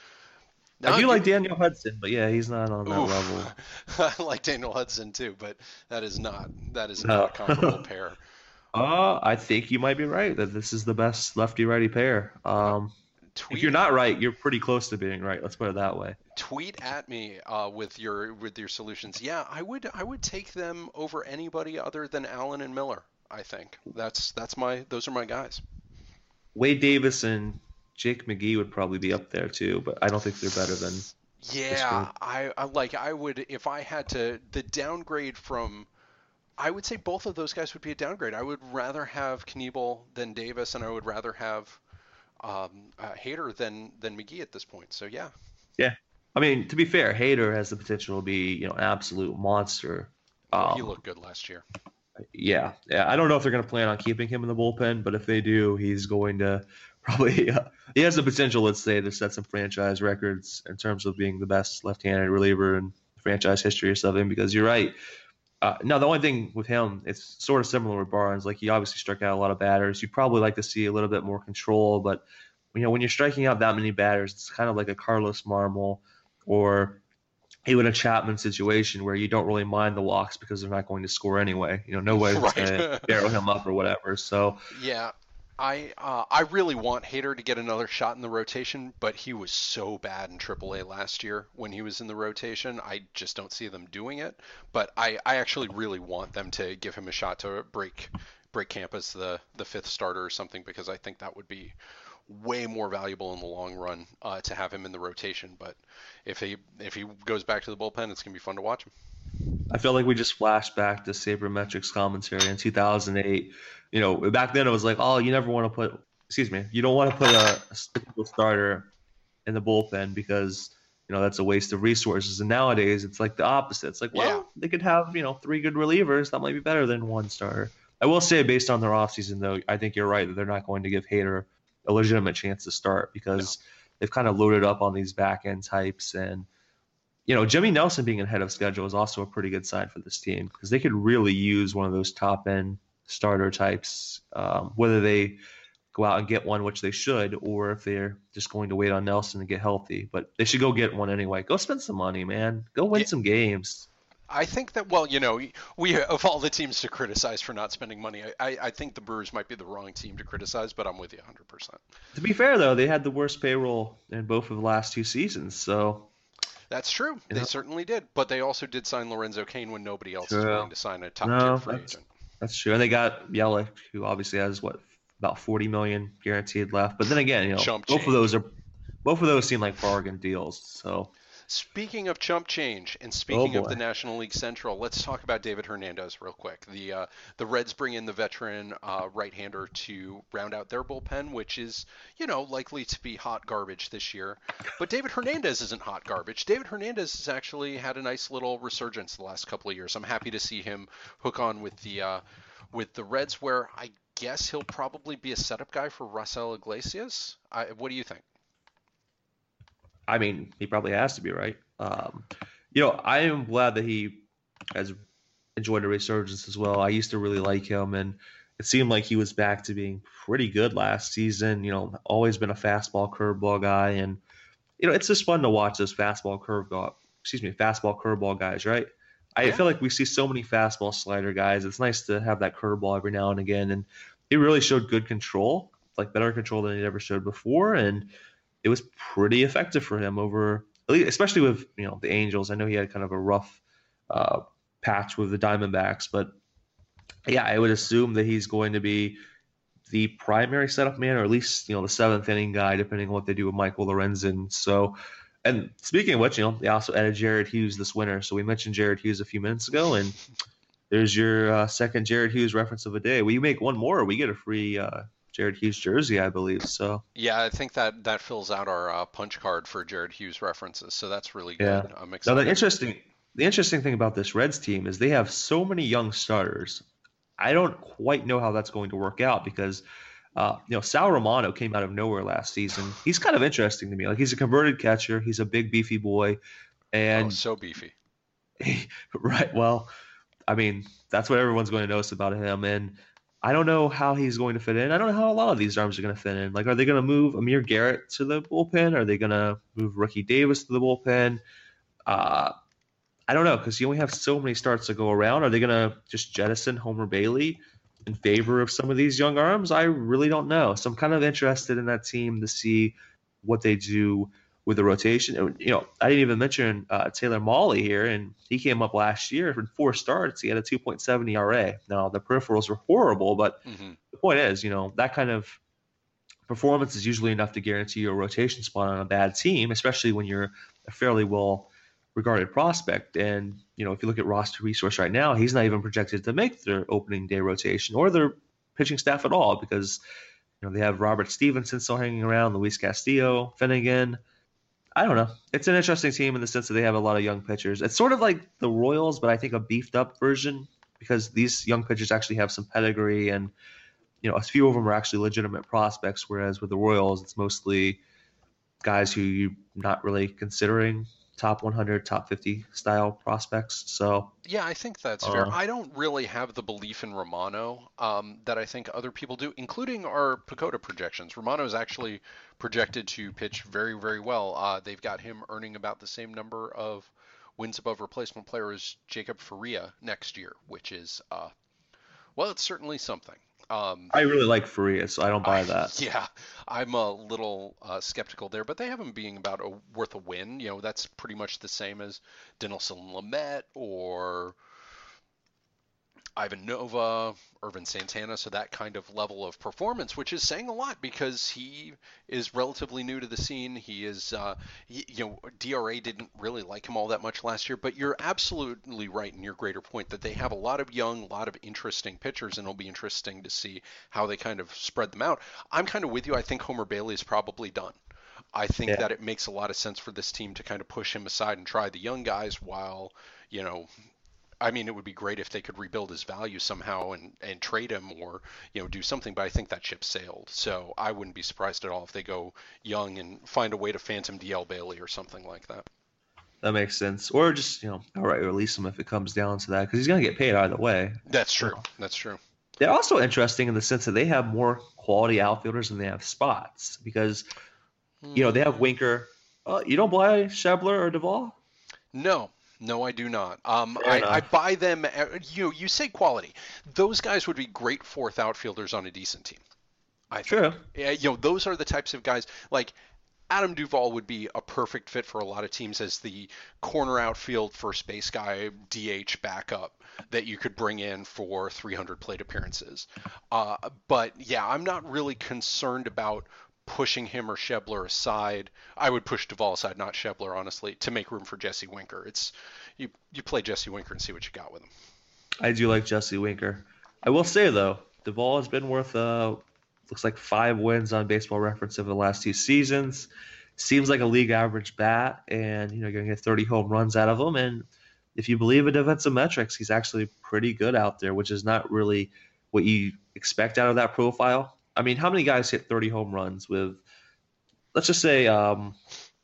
I now do you- like Daniel Hudson, but yeah, he's not on that Oof. level. I like Daniel Hudson too, but that is not that is No. not a comparable pair. Uh, I think you might be right that this is the best lefty-righty pair. Um, Tweet if you're not right, you're pretty close to being right. Let's put it that way. tweet at me uh, with your with your solutions. Yeah, I would I would take them over anybody other than Allen and Miller. I think that's that's my those are my guys. Wade Davis and Jake McGee would probably be up there too, but I don't think they're better than. Yeah, I, I like I would if I had to the downgrade from I would say both of those guys would be a downgrade. I would rather have Knebel than Davis, and I would rather have um, uh, Hader than than McGee at this point. So yeah, Yeah, I mean, to be fair, Hader has the potential to be, you know, an absolute monster. well, he Um, looked good last year. Yeah, yeah. I don't know if they're going to plan on keeping him in the bullpen, but if they do, he's going to probably. Uh, he has the potential, let's say, to set some franchise records in terms of being the best left-handed reliever in franchise history or something. Because you're right. Uh, no, the only thing with him, it's sort of similar with Barnes. Like he obviously struck out a lot of batters. You'd probably like to see a little bit more control, but you know, when you're striking out that many batters, it's kind of like a Carlos Marmol or even a Chapman situation where you don't really mind the walks because they're not going to score anyway. You know, nobody's Right. going to barrel him up or whatever. So Yeah, I uh, I really want Hader to get another shot in the rotation, but he was so bad in triple A last year when he was in the rotation. I just don't see them doing it. But I, I actually really want them to give him a shot to break break camp as the the fifth starter or something, because I think that would be way more valuable in the long run uh, to have him in the rotation. But if he if he goes back to the bullpen, it's gonna be fun to watch him. I feel like we just flashed back to Sabermetrics commentary in two thousand eight. You know, back then it was like, oh, you never want to put, excuse me, you don't want to put a, a single starter in the bullpen because you know, that's a waste of resources. And nowadays it's like the opposite. It's like, Yeah. well, they could have, you know, three good relievers. That might be better than one starter. I will say, based on their offseason, though, I think you're right that they're not going to give Hader a legitimate chance to start No. because they've kind of loaded up on these back end types. And, you know, Jimmy Nelson being ahead of schedule is also a pretty good sign for this team because they could really use one of those top end starter types, um, whether they go out and get one, which they should, or if they're just going to wait on Nelson to get healthy. But they should go get one anyway. Go spend some money, man. Go win Yeah. some games. I think that, well, you know, we of all the teams to criticize for not spending money, I, I think the Brewers might be the wrong team to criticize, but I'm with you one hundred percent. To be fair, though, they had the worst payroll in both of the last two seasons. So, That's true. you They know, certainly did, but they also did sign Lorenzo Cain when nobody else is true. willing to sign a top tier No, free that's agent. that's true. And they got Yelich, who obviously has what about forty million guaranteed left. But then again, you know, Chump both change. of those are both of those seem like bargain deals. So, Speaking of chump change and oh speaking of boy. the National League Central, let's talk about David Hernandez real quick. The uh, the Reds bring in the veteran uh, right-hander to round out their bullpen, which is, you know, likely to be hot garbage this year. But David Hernandez isn't hot garbage. David Hernandez has actually had a nice little resurgence the last couple of years. I'm happy to see him hook on with the uh, with the Reds, where I guess he'll probably be a setup guy for Raisel Iglesias. I, what do you think? I mean, he probably has to be, right? Um, you know, I am glad that he has enjoyed a resurgence as well. I used to really like him, and it seemed like he was back to being pretty good last season. You know, always been a fastball curveball guy, and you know, it's just fun to watch those fastball curveball, excuse me, fastball curveball guys, right? I Yeah. feel like we see so many fastball slider guys. It's nice to have that curveball every now and again, and he really showed good control, like better control than he ever showed before, and it was pretty effective for him over, especially with you know the Angels. I know he had kind of a rough uh, patch with the Diamondbacks, but yeah, I would assume that he's going to be the primary setup man, or at least you know the seventh inning guy, depending on what they do with Michael Lorenzen. So, and speaking of which, you know they also added Jared Hughes this winter. So we mentioned Jared Hughes a few minutes ago, and there's your uh, second Jared Hughes reference of the day. We make one more, we get a free uh, Jared Hughes jersey, I believe. So Yeah, I think that that fills out our uh, punch card for Jared Hughes references, so that's really yeah. good. I'm Now the excited. interesting the interesting thing about this Reds team is they have so many young starters. I don't quite know how that's going to work out because uh, you know Sal Romano came out of nowhere last season. He's kind of interesting to me. Like he's a converted catcher. He's a big beefy boy, Oh, and so beefy. right. Well, I mean that's what everyone's going to notice about him. And I don't know how he's going to fit in. I don't know how a lot of these arms are going to fit in. Like, are they going to move Amir Garrett to the bullpen? Are they going to move Ricky Davis to the bullpen? Uh, I don't know because you only have so many starts to go around. Are they going to just jettison Homer Bailey in favor of some of these young arms? I really don't know. So I'm kind of interested in that team to see what they do with the rotation. And, you know, I didn't even mention uh, Taylor Mahle here, and he came up last year for four starts. He had a two point seven E R A. Now the peripherals were horrible, but Hmm. the point is, you know, that kind of performance is usually enough to guarantee you a rotation spot on a bad team, especially when you're a fairly well regarded prospect. And, you know, if you look at roster resource right now, he's not even projected to make their opening day rotation or their pitching staff at all because, you know, they have Robert Stevenson still hanging around, Luis Castillo, Finnegan. I don't know. It's an interesting team in the sense that they have a lot of young pitchers. It's sort of like the Royals, but I think a beefed up version because these young pitchers actually have some pedigree and, you know, a few of them are actually legitimate prospects, whereas with the Royals, it's mostly guys who you're not really considering top one hundred, top fifty style prospects. So, Yeah, I think that's fair. uh, I don't really have the belief in Romano um, that I think other people do, including our Pagoda projections. Romano is actually projected to pitch very, very well. Uh, they've got him earning about the same number of wins above replacement player as Jacob Faria next year, which is, uh, well, it's certainly something. Um, I really like Faria, so I don't I buy that. yeah, I'm a little uh, skeptical there, but they have him being about a worth a win. You know, that's pretty much the same as Dinelson Lamet or Ivan Nova, Irvin Santana, so that kind of level of performance, which is saying a lot because he is relatively new to the scene. He is, uh, y- you know, D R A didn't really like him all that much last year, but you're absolutely right in your greater point that they have a lot of young, a lot of interesting pitchers, and it'll be interesting to see how they kind of spread them out. I'm kind of with you. I think Homer Bailey is probably done. I think Yeah. that it makes a lot of sense for this team to kind of push him aside and try the young guys while, you know, I mean, it would be great if they could rebuild his value somehow and, and trade him or, you know, do something, but I think that ship sailed. So I wouldn't be surprised at all if they go young and find a way to phantom D L Bailey or something like that. That makes sense. Or just, you know, outright release him if it comes down to that, because he's going to get paid either way. That's You true. know. That's true. They're also interesting in the sense that they have more quality outfielders than they have spots, because, you know, they have Winker. Uh, you don't buy Shebler or Duvall? No, no, I do not. Um, Fair I, I enough. buy them. uh, You you say quality. Those guys would be great fourth outfielders on a decent team. I think. True. Yeah, you know, those are the types of guys like Adam Duvall would be a perfect fit for a lot of teams as the corner outfield first base guy, D H backup that you could bring in for three hundred plate appearances. Uh, but yeah, I'm not really concerned about pushing him or Shebler aside. I would push Duvall aside, not Shebler, honestly, to make room for Jesse Winker. It's you you play Jesse Winker and see what you got with him. I do like Jesse Winker. I will say, though, Duvall has been worth, uh, looks like five wins on Baseball Reference over the last two seasons. Seems like a league average bat, and, you know, you're going to get thirty home runs out of him. And if you believe in defensive metrics, he's actually pretty good out there, which is not really what you expect out of that profile. I mean, how many guys hit thirty home runs with, let's just say, um,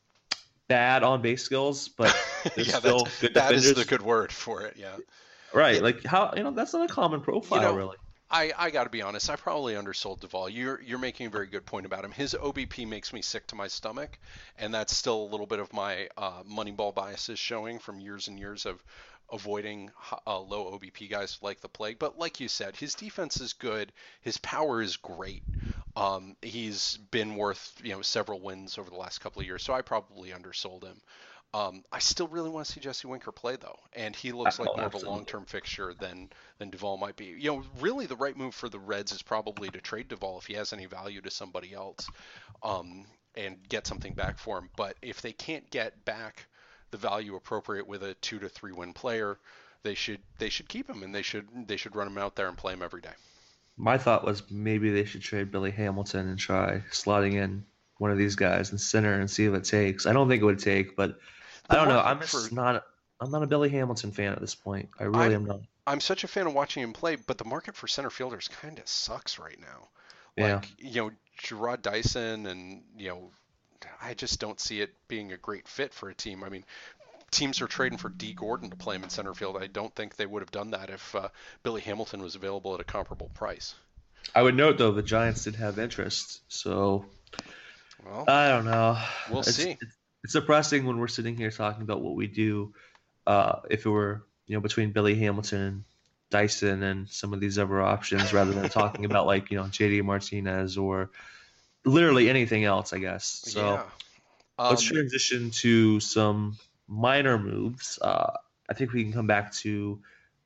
bad on base skills, but they're Yeah, still that's good that is defenders? the good word for it. Yeah. Right. Like, how, you know, that's not a common profile, You know, really. I, I got to be honest. I probably undersold Duvall. You're you're making a very good point about him. His O B P makes me sick to my stomach, and that's still a little bit of my uh, Moneyball biases showing from years and years of avoiding h- uh, low O B P guys like the plague. But like you said, his defense is good. His power is great. Um, he's been worth you know several wins over the last couple of years, so I probably undersold him. Um, I still really want to see Jesse Winker play though, and he looks like Oh, more of a absolutely. long-term fixture than than Duvall might be. You know, really the right move for the Reds is probably to trade Duvall if he has any value to somebody else, um, and get something back for him. But if they can't get back the value appropriate with a two to three win player, they should they should keep him and they should they should run him out there and play him every day. My thought was maybe they should trade Billy Hamilton and try slotting in one of these guys in center and see if it takes. I don't think it would take, but I The don't know. I'm market for just not. I'm not a Billy Hamilton fan at this point. I really I'm am not. I'm such a fan of watching him play, but the market for center fielders kind of sucks right now. Yeah. Like, you know, Gerard Dyson and, you know, I just don't see it being a great fit for a team. I mean, teams are trading for D. Gordon to play him in center field. I don't think they would have done that if uh, Billy Hamilton was available at a comparable price. I would note though the Giants did have interest, so Well, I don't know. we'll It's see. it's, it's depressing when we're sitting here talking about what we do. Uh, if it were, you know, between Billy Hamilton and Dyson and some of these other options, rather than talking about like, you know, J D Martinez or literally anything else, I guess. So Yeah. let's Um, transition to some minor moves. Uh, I think we can come back to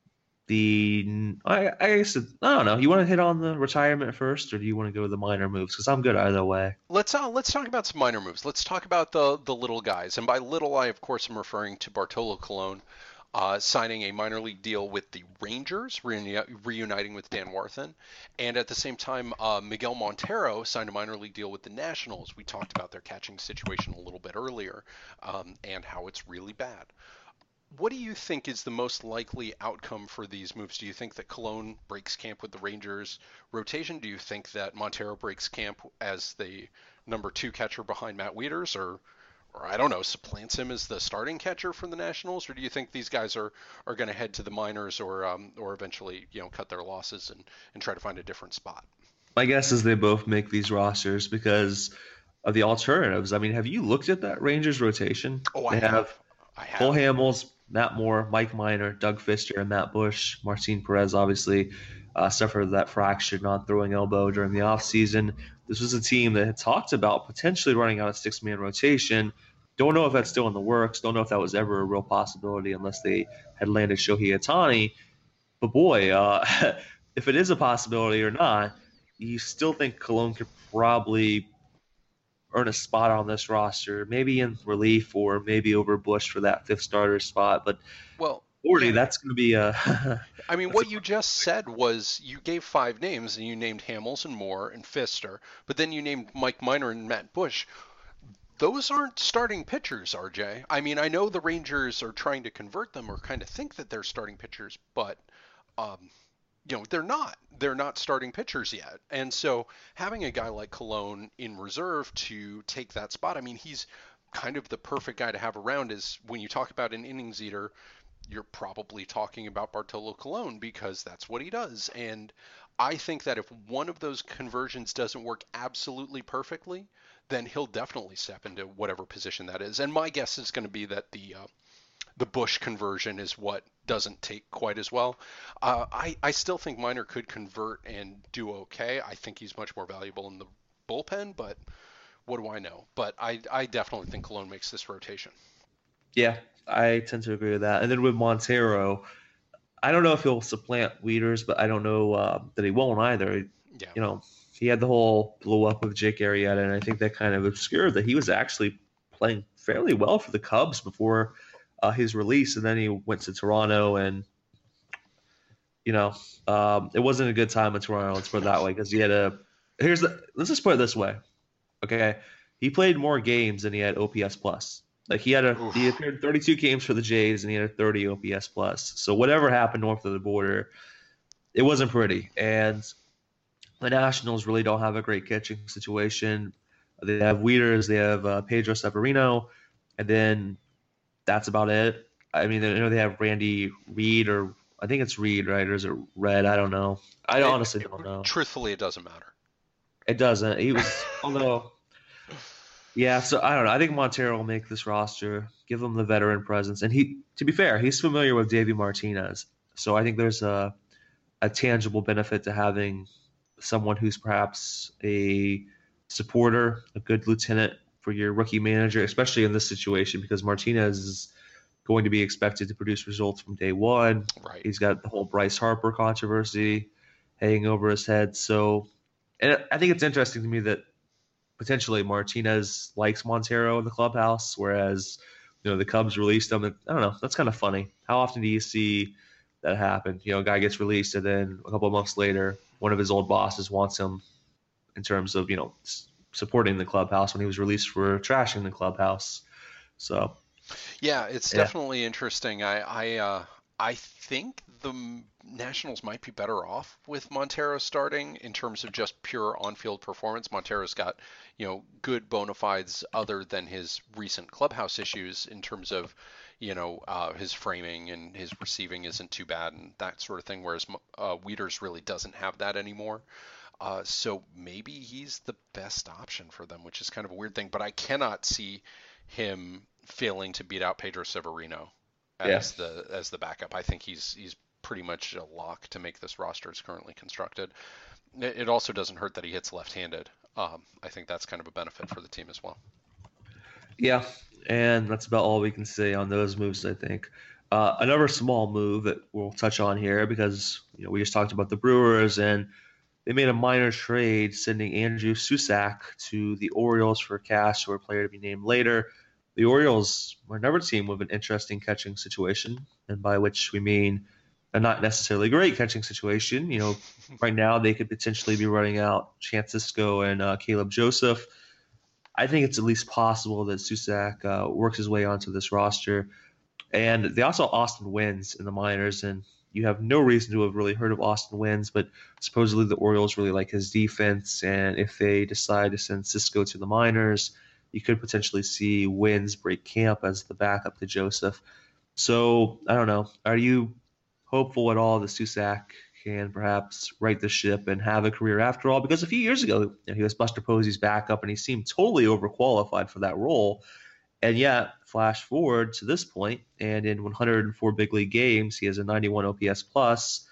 the. I, I guess it, I don't know. You want to hit on the retirement first, or do you want to go to the minor moves? Because I'm good either way. let's uh, let's talk about some minor moves. Let's talk about the the little guys. And by little, I of course am referring to Bartolo Colon uh, signing a minor league deal with the Rangers, reuni- reuniting with Dan Warthen, and at the same time, uh, Miguel Montero signed a minor league deal with the Nationals. We talked about their catching situation a little bit earlier, um, and how it's really bad. What do you think is the most likely outcome for these moves? Do you think that Cologne breaks camp with the Rangers rotation? Do you think that Montero breaks camp as the number two catcher behind Matt Wieters, or, or I don't know, supplants him as the starting catcher for the Nationals? Or do you think these guys are, are going to head to the minors, or um, or eventually you know cut their losses and, and try to find a different spot? My guess is they both make these rosters because of the alternatives. I mean, have you looked at that Rangers rotation? Oh, I They have have, I Cole have. Hamels, Matt Moore, Mike Minor, Doug Fister, and Matt Bush. Martin Perez obviously uh, suffered that fractured non-throwing elbow during the offseason. This was a team that had talked about potentially running out a six-man rotation. Don't know if that's still in the works. Don't know if that was ever a real possibility unless they had landed Shohei Ohtani. But boy, uh, if it is a possibility or not, you still think Cologne could probably earn a spot on this roster, maybe in relief or maybe over Bush for that fifth starter spot. But Well, forty, yeah. that's going to be a I mean, that's a what you just said was you gave five names and you named Hamels and Moore and Fister, but then you named Mike Minor and Matt Bush. those aren't starting pitchers, R J. I mean, I know the Rangers are trying to convert them or kind of think that they're starting pitchers, but um, you know, they're not. They're not starting pitchers yet. And so having a guy like Cologne in reserve to take that spot, I mean, he's kind of the perfect guy to have around. Is when you talk about an innings eater, you're probably talking about Bartolo Colon because that's what he does. And I think that if one of those conversions doesn't work absolutely perfectly, then he'll definitely step into whatever position that is. And my guess is going to be that the uh, the Bush conversion is what doesn't take quite as well. Uh, I I still think Minor could convert and do okay. I think he's much more valuable in the bullpen, but what do I know? But I I definitely think Cologne makes this rotation. Yeah, I tend to agree with that. And then with Montero, I don't know if he'll supplant Wieters, but I don't know uh, that he won't either. Yeah. You know, he had the whole blow up of Jake Arrieta, and I think that kind of obscured that he was actually playing fairly well for the Cubs before uh, his release, and then he went to Toronto, and you know, um, it wasn't a good time in Toronto. Let's put it that way, because he had a. Here's the. Let's just put it this way, okay? He played more games than he had O P S plus. Like he had a Oof. he appeared in thirty-two games for the Jays and he had a thirty O P S plus. So whatever happened north of the border, it wasn't pretty. And the Nationals really don't have a great catching situation. They have Wieters, they have uh, Pedro Severino, and then that's about it. I mean, I know they have Randy Reed, or I think it's Reed, right? Or is it Red? I don't know. I it, honestly it, don't know. Truthfully, it doesn't matter. It doesn't. He was, although. Yeah, so I don't know. I think Montero will make this roster, give him the veteran presence, and he, to be fair, he's familiar with Davey Martinez, so I think there's a a tangible benefit to having someone who's perhaps a supporter, a good lieutenant for your rookie manager, especially in this situation because Martinez is going to be expected to produce results from day one. Right. He's got the whole Bryce Harper controversy hanging over his head, so and I think it's interesting to me that. Potentially Martinez likes Montero in the clubhouse, whereas you know the Cubs released him. I don't know. That's kind of funny. How often do you see that happen? You know, a guy gets released, and then a couple of months later, one of his old bosses wants him in terms of you know supporting the clubhouse when he was released for trashing the clubhouse. So, yeah, it's yeah. definitely interesting. I I uh, I think the Nationals might be better off with Montero starting in terms of just pure on-field performance. Montero's got, you know, good bona fides other than his recent clubhouse issues in terms of, you know, uh, his framing and his receiving isn't too bad and that sort of thing, whereas uh, Wieters really doesn't have that anymore. Uh, so maybe he's the best option for them, which is kind of a weird thing, but I cannot see him failing to beat out Pedro Severino as yeah. the as the backup. I think he's he's pretty much a lock to make this roster as currently constructed. It also doesn't hurt that he hits left-handed. Um, I think that's kind of a benefit for the team as well. Yeah, and that's about all we can say on those moves, I think. Uh, another small move that we'll touch on here because you know we just talked about the Brewers and they made a minor trade sending Andrew Susac to the Orioles for cash or a player to be named later. The Orioles were another team with an interesting catching situation, and by which we mean a not necessarily great catching situation. You know, right now they could potentially be running out Francisco and uh, Caleb Joseph. I think it's at least possible that Susac uh, works his way onto this roster. And they also have Austin Wynns in the minors, and you have no reason to have really heard of Austin Wynns, but supposedly the Orioles really like his defense, and if they decide to send Cisco to the minors, you could potentially see Wynns break camp as the backup to Joseph. So, I don't know. Are you hopeful at all that Susac can perhaps right the ship and have a career after all? Because a few years ago, you know, he was Buster Posey's backup, and he seemed totally overqualified for that role. And yet, flash forward to this point, and in one hundred four big league games, he has a ninety-one O P S plus.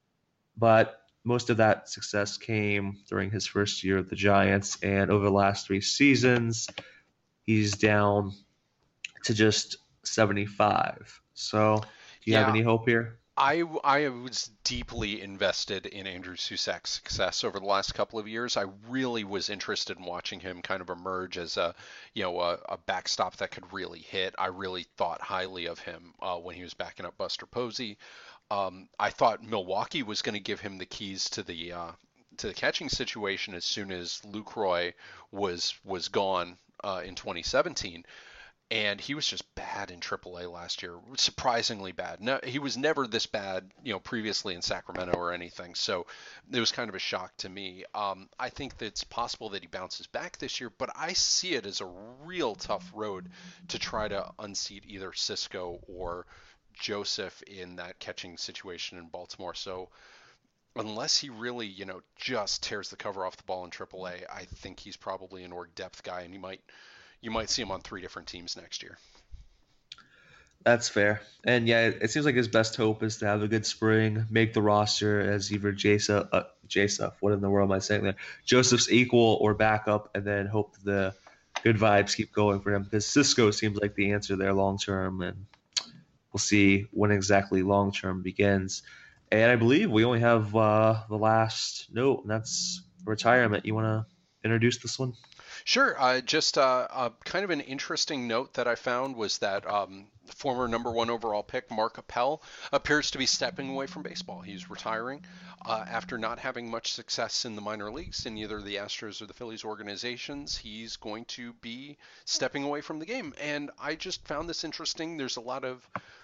But most of that success came during his first year at the Giants, and over the last three seasons, he's down to just seventy-five. So, do you yeah. have any hope here? I, I was deeply invested in Andrew Susac's success over the last couple of years. I really was interested in watching him kind of emerge as a, you know, a, a backstop that could really hit. I really thought highly of him uh, when he was backing up Buster Posey. Um, I thought Milwaukee was going to give him the keys to the uh, to the catching situation as soon as Lucroy was was gone uh, in twenty seventeen. And he was just bad in triple A last year, surprisingly bad. No, he was never this bad, you know, previously in Sacramento or anything. So it was kind of a shock to me. Um, I think that it's possible that he bounces back this year, but I see it as a real tough road to try to unseat either Cisco or Joseph in that catching situation in Baltimore. So unless he really, you know, just tears the cover off the ball in triple A, I think he's probably an org depth guy, and you might you might see him on three different teams next year. That's fair. And yeah, it, it seems like his best hope is to have a good spring, make the roster as either Joseph, uh, Joseph, what in the world am I saying there? Joseph's equal or backup, and then hope the good vibes keep going for him because Cisco seems like the answer there long term, and we'll see when exactly long term begins. And I believe we only have uh, the last note, and that's retirement. You want to introduce this one? Sure. Uh, just uh, uh, kind of an interesting note that I found was that um, former number one overall pick Mark Appel appears to be stepping away from baseball. He's retiring uh, after not having much success in the minor leagues in either the Astros or the Phillies organizations. He's going to be stepping away from the game. And I just found this interesting. There's a lot of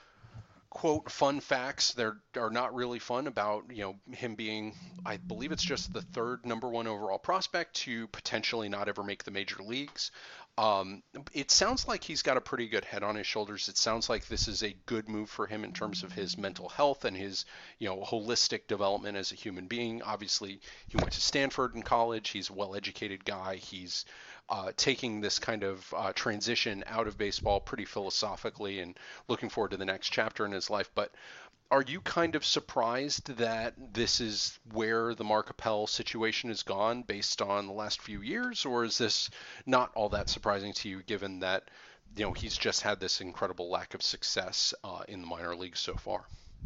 quote fun facts that are not really fun about, you know, him being, I believe it's just the third number one overall prospect to potentially not ever make the major leagues. Um, it sounds like he's got a pretty good head on his shoulders. It sounds like this is a good move for him in terms of his mental health and his, you know, holistic development as a human being. Obviously, he went to Stanford in college. He's a well-educated guy. He's uh, taking this kind of uh, transition out of baseball pretty philosophically and looking forward to the next chapter in his life. But are you kind of surprised that this is where the Mark Appel situation has gone based on the last few years, or is this not all that surprising to you given that, you know, he's just had this incredible lack of success uh, in the minor leagues so far?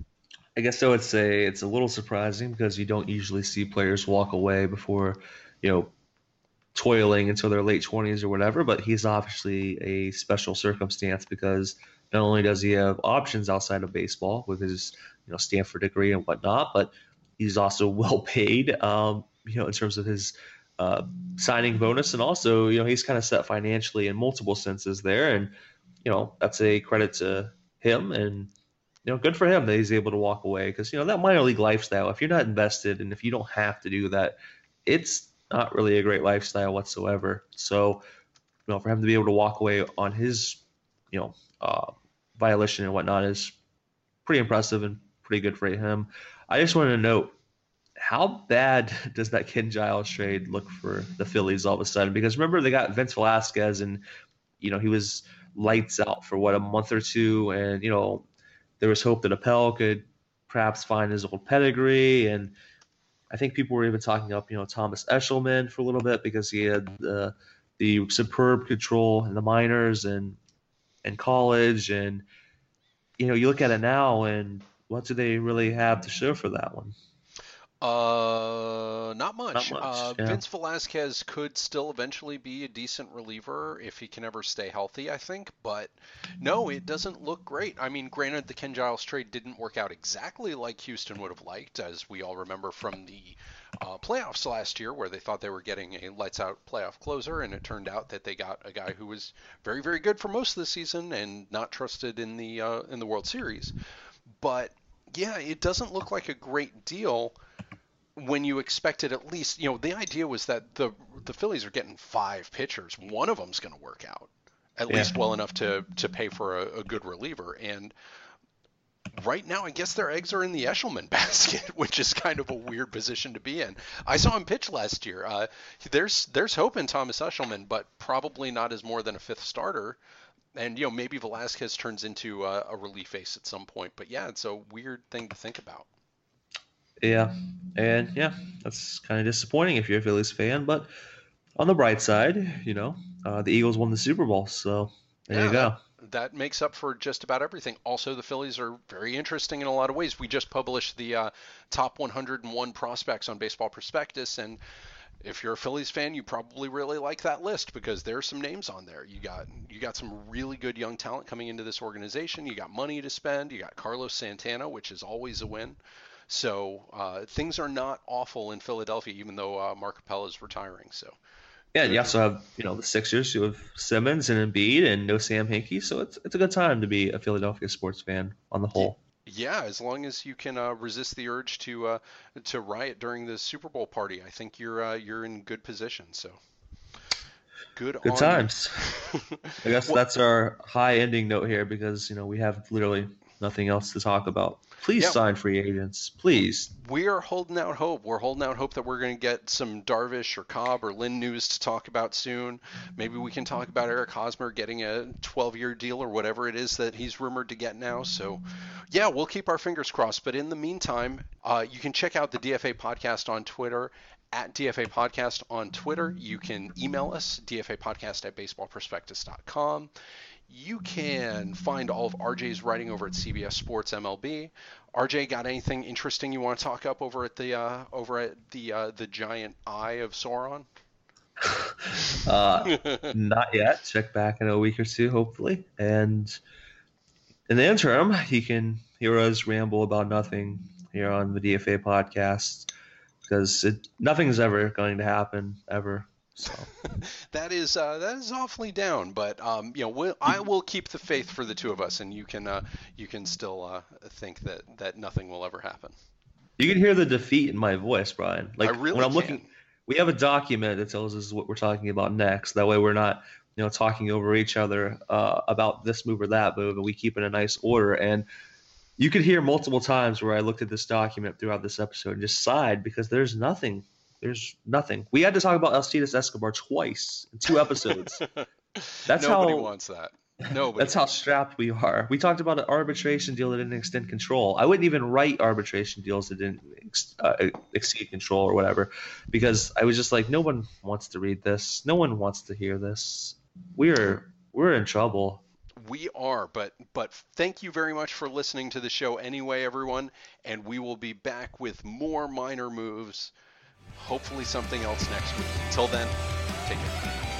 I guess I would say it's a little surprising because you don't usually see players walk away before, you know, toiling until their late twenties or whatever, but he's obviously a special circumstance because not only does he have options outside of baseball with his, you know, Stanford degree and whatnot, but he's also well paid, um, you know, in terms of his uh, signing bonus, and also, you know, he's kind of set financially in multiple senses there, and you know, that's a credit to him, and you know, good for him that he's able to walk away because you know that minor league lifestyle. If you're not invested and if you don't have to do that, it's not really a great lifestyle whatsoever. So, you know, for him to be able to walk away on his, you know, uh, violation and whatnot is pretty impressive and pretty good for him. I just wanted to note, how bad does that Ken Giles trade look for the Phillies all of a sudden? Because remember they got Vince Velasquez and, you know, he was lights out for what, a month or two, and you know there was hope that Appel could perhaps find his old pedigree, and I think people were even talking up, you know, Thomas Eshelman for a little bit because he had the the superb control in the minors and and college, and you know, you look at it now, and what do they really have to show for that one? Uh, not Not much. much. Uh, Yeah. Vince Velasquez could still eventually be a decent reliever if he can ever stay healthy, I think. But no, it doesn't look great. I mean, granted, the Ken Giles trade didn't work out exactly like Houston would have liked, as we all remember from the uh, playoffs last year, where they thought they were getting a lights-out playoff closer, and it turned out that they got a guy who was very, very good for most of the season and not trusted in the uh, in the World Series. But yeah, it doesn't look like a great deal when you expected at least, you know, the idea was that the the Phillies are getting five pitchers. One of them's going to work out at Yeah. least well enough to to pay for a, a good reliever. And right now, I guess their eggs are in the Eshelman basket, which is kind of a weird position to be in. I saw him pitch last year. Uh, there's there's hope in Thomas Eshelman, but probably not as more than a fifth starter. And you know, maybe Velasquez turns into a, a relief ace at some point. But yeah, it's a weird thing to think about. Yeah. And yeah, that's kind of disappointing if you're a Phillies fan. But on the bright side, you know, uh, the Eagles won the Super Bowl. So there you Yeah, that go. that makes up for just about everything. Also, the Phillies are very interesting in a lot of ways. We just published the uh, top one hundred one prospects on Baseball Prospectus, and if you're a Phillies fan, you probably really like that list because there's some names on there. You got you got some really good young talent coming into this organization. You got money to spend. You got Carlos Santana, which is always a win. So uh, things are not awful in Philadelphia, even though uh, Mark Appel is retiring. So Yeah, and you also have, you know, the Sixers who have Simmons and Embiid and no Sam Hinkie, so it's it's a good time to be a Philadelphia sports fan on the whole. Yeah, as long as you can uh, resist the urge to uh, to riot during the Super Bowl party, I think you're uh, you're in good position. So good Good on times. you. I guess Well, that's our high ending note here because, you know, we have literally nothing else to talk about. Please yeah, sign free agents. Please. we are holding out hope. We're holding out hope that we're going to get some Darvish or Cobb or Lynn news to talk about soon. Maybe we can talk about Eric Hosmer getting a twelve-year deal or whatever it is that he's rumored to get now. So, yeah, we'll keep our fingers crossed. But in the meantime, uh, you can check out the D F A podcast on Twitter at D F A Podcast on Twitter. You can email us, D F A Podcast at baseball prospectus dot com. You can find all of R J's writing over at C B S Sports M L B. R J, got anything interesting you want to talk up over at the uh, over at the uh, the giant eye of Sauron? Uh, not yet. Check back in a week or two, hopefully. And in the interim, you can hear us ramble about nothing here on the D F A podcast because it, nothing's ever going to happen ever. So that is uh, that is awfully down, but um, you know, we'll, I will keep the faith for the two of us, and you can uh, you can still uh, think that that nothing will ever happen. you can hear the defeat in my voice, Brian. Like I really when I'm can. looking, we have a document that tells us what we're talking about next. That way, we're not, you know, talking over each other uh, about this move or that move, and we keep it in a nice order. And you could hear multiple times where I looked at this document throughout this episode and just sighed because there's nothing. There's nothing. We had to talk about Alcides Escobar twice in two episodes. That's Nobody how. wants that. Nobody. That's how strapped we are. We talked about an arbitration deal that didn't extend control. I wouldn't even write arbitration deals that didn't ex- uh, exceed control or whatever, because I was just like, no one wants to read this. No one wants to hear this. We're we're in trouble. We are, but but thank you very much for listening to the show anyway, everyone, and we will be back with more minor moves. Hopefully something else next week. Until then, take care.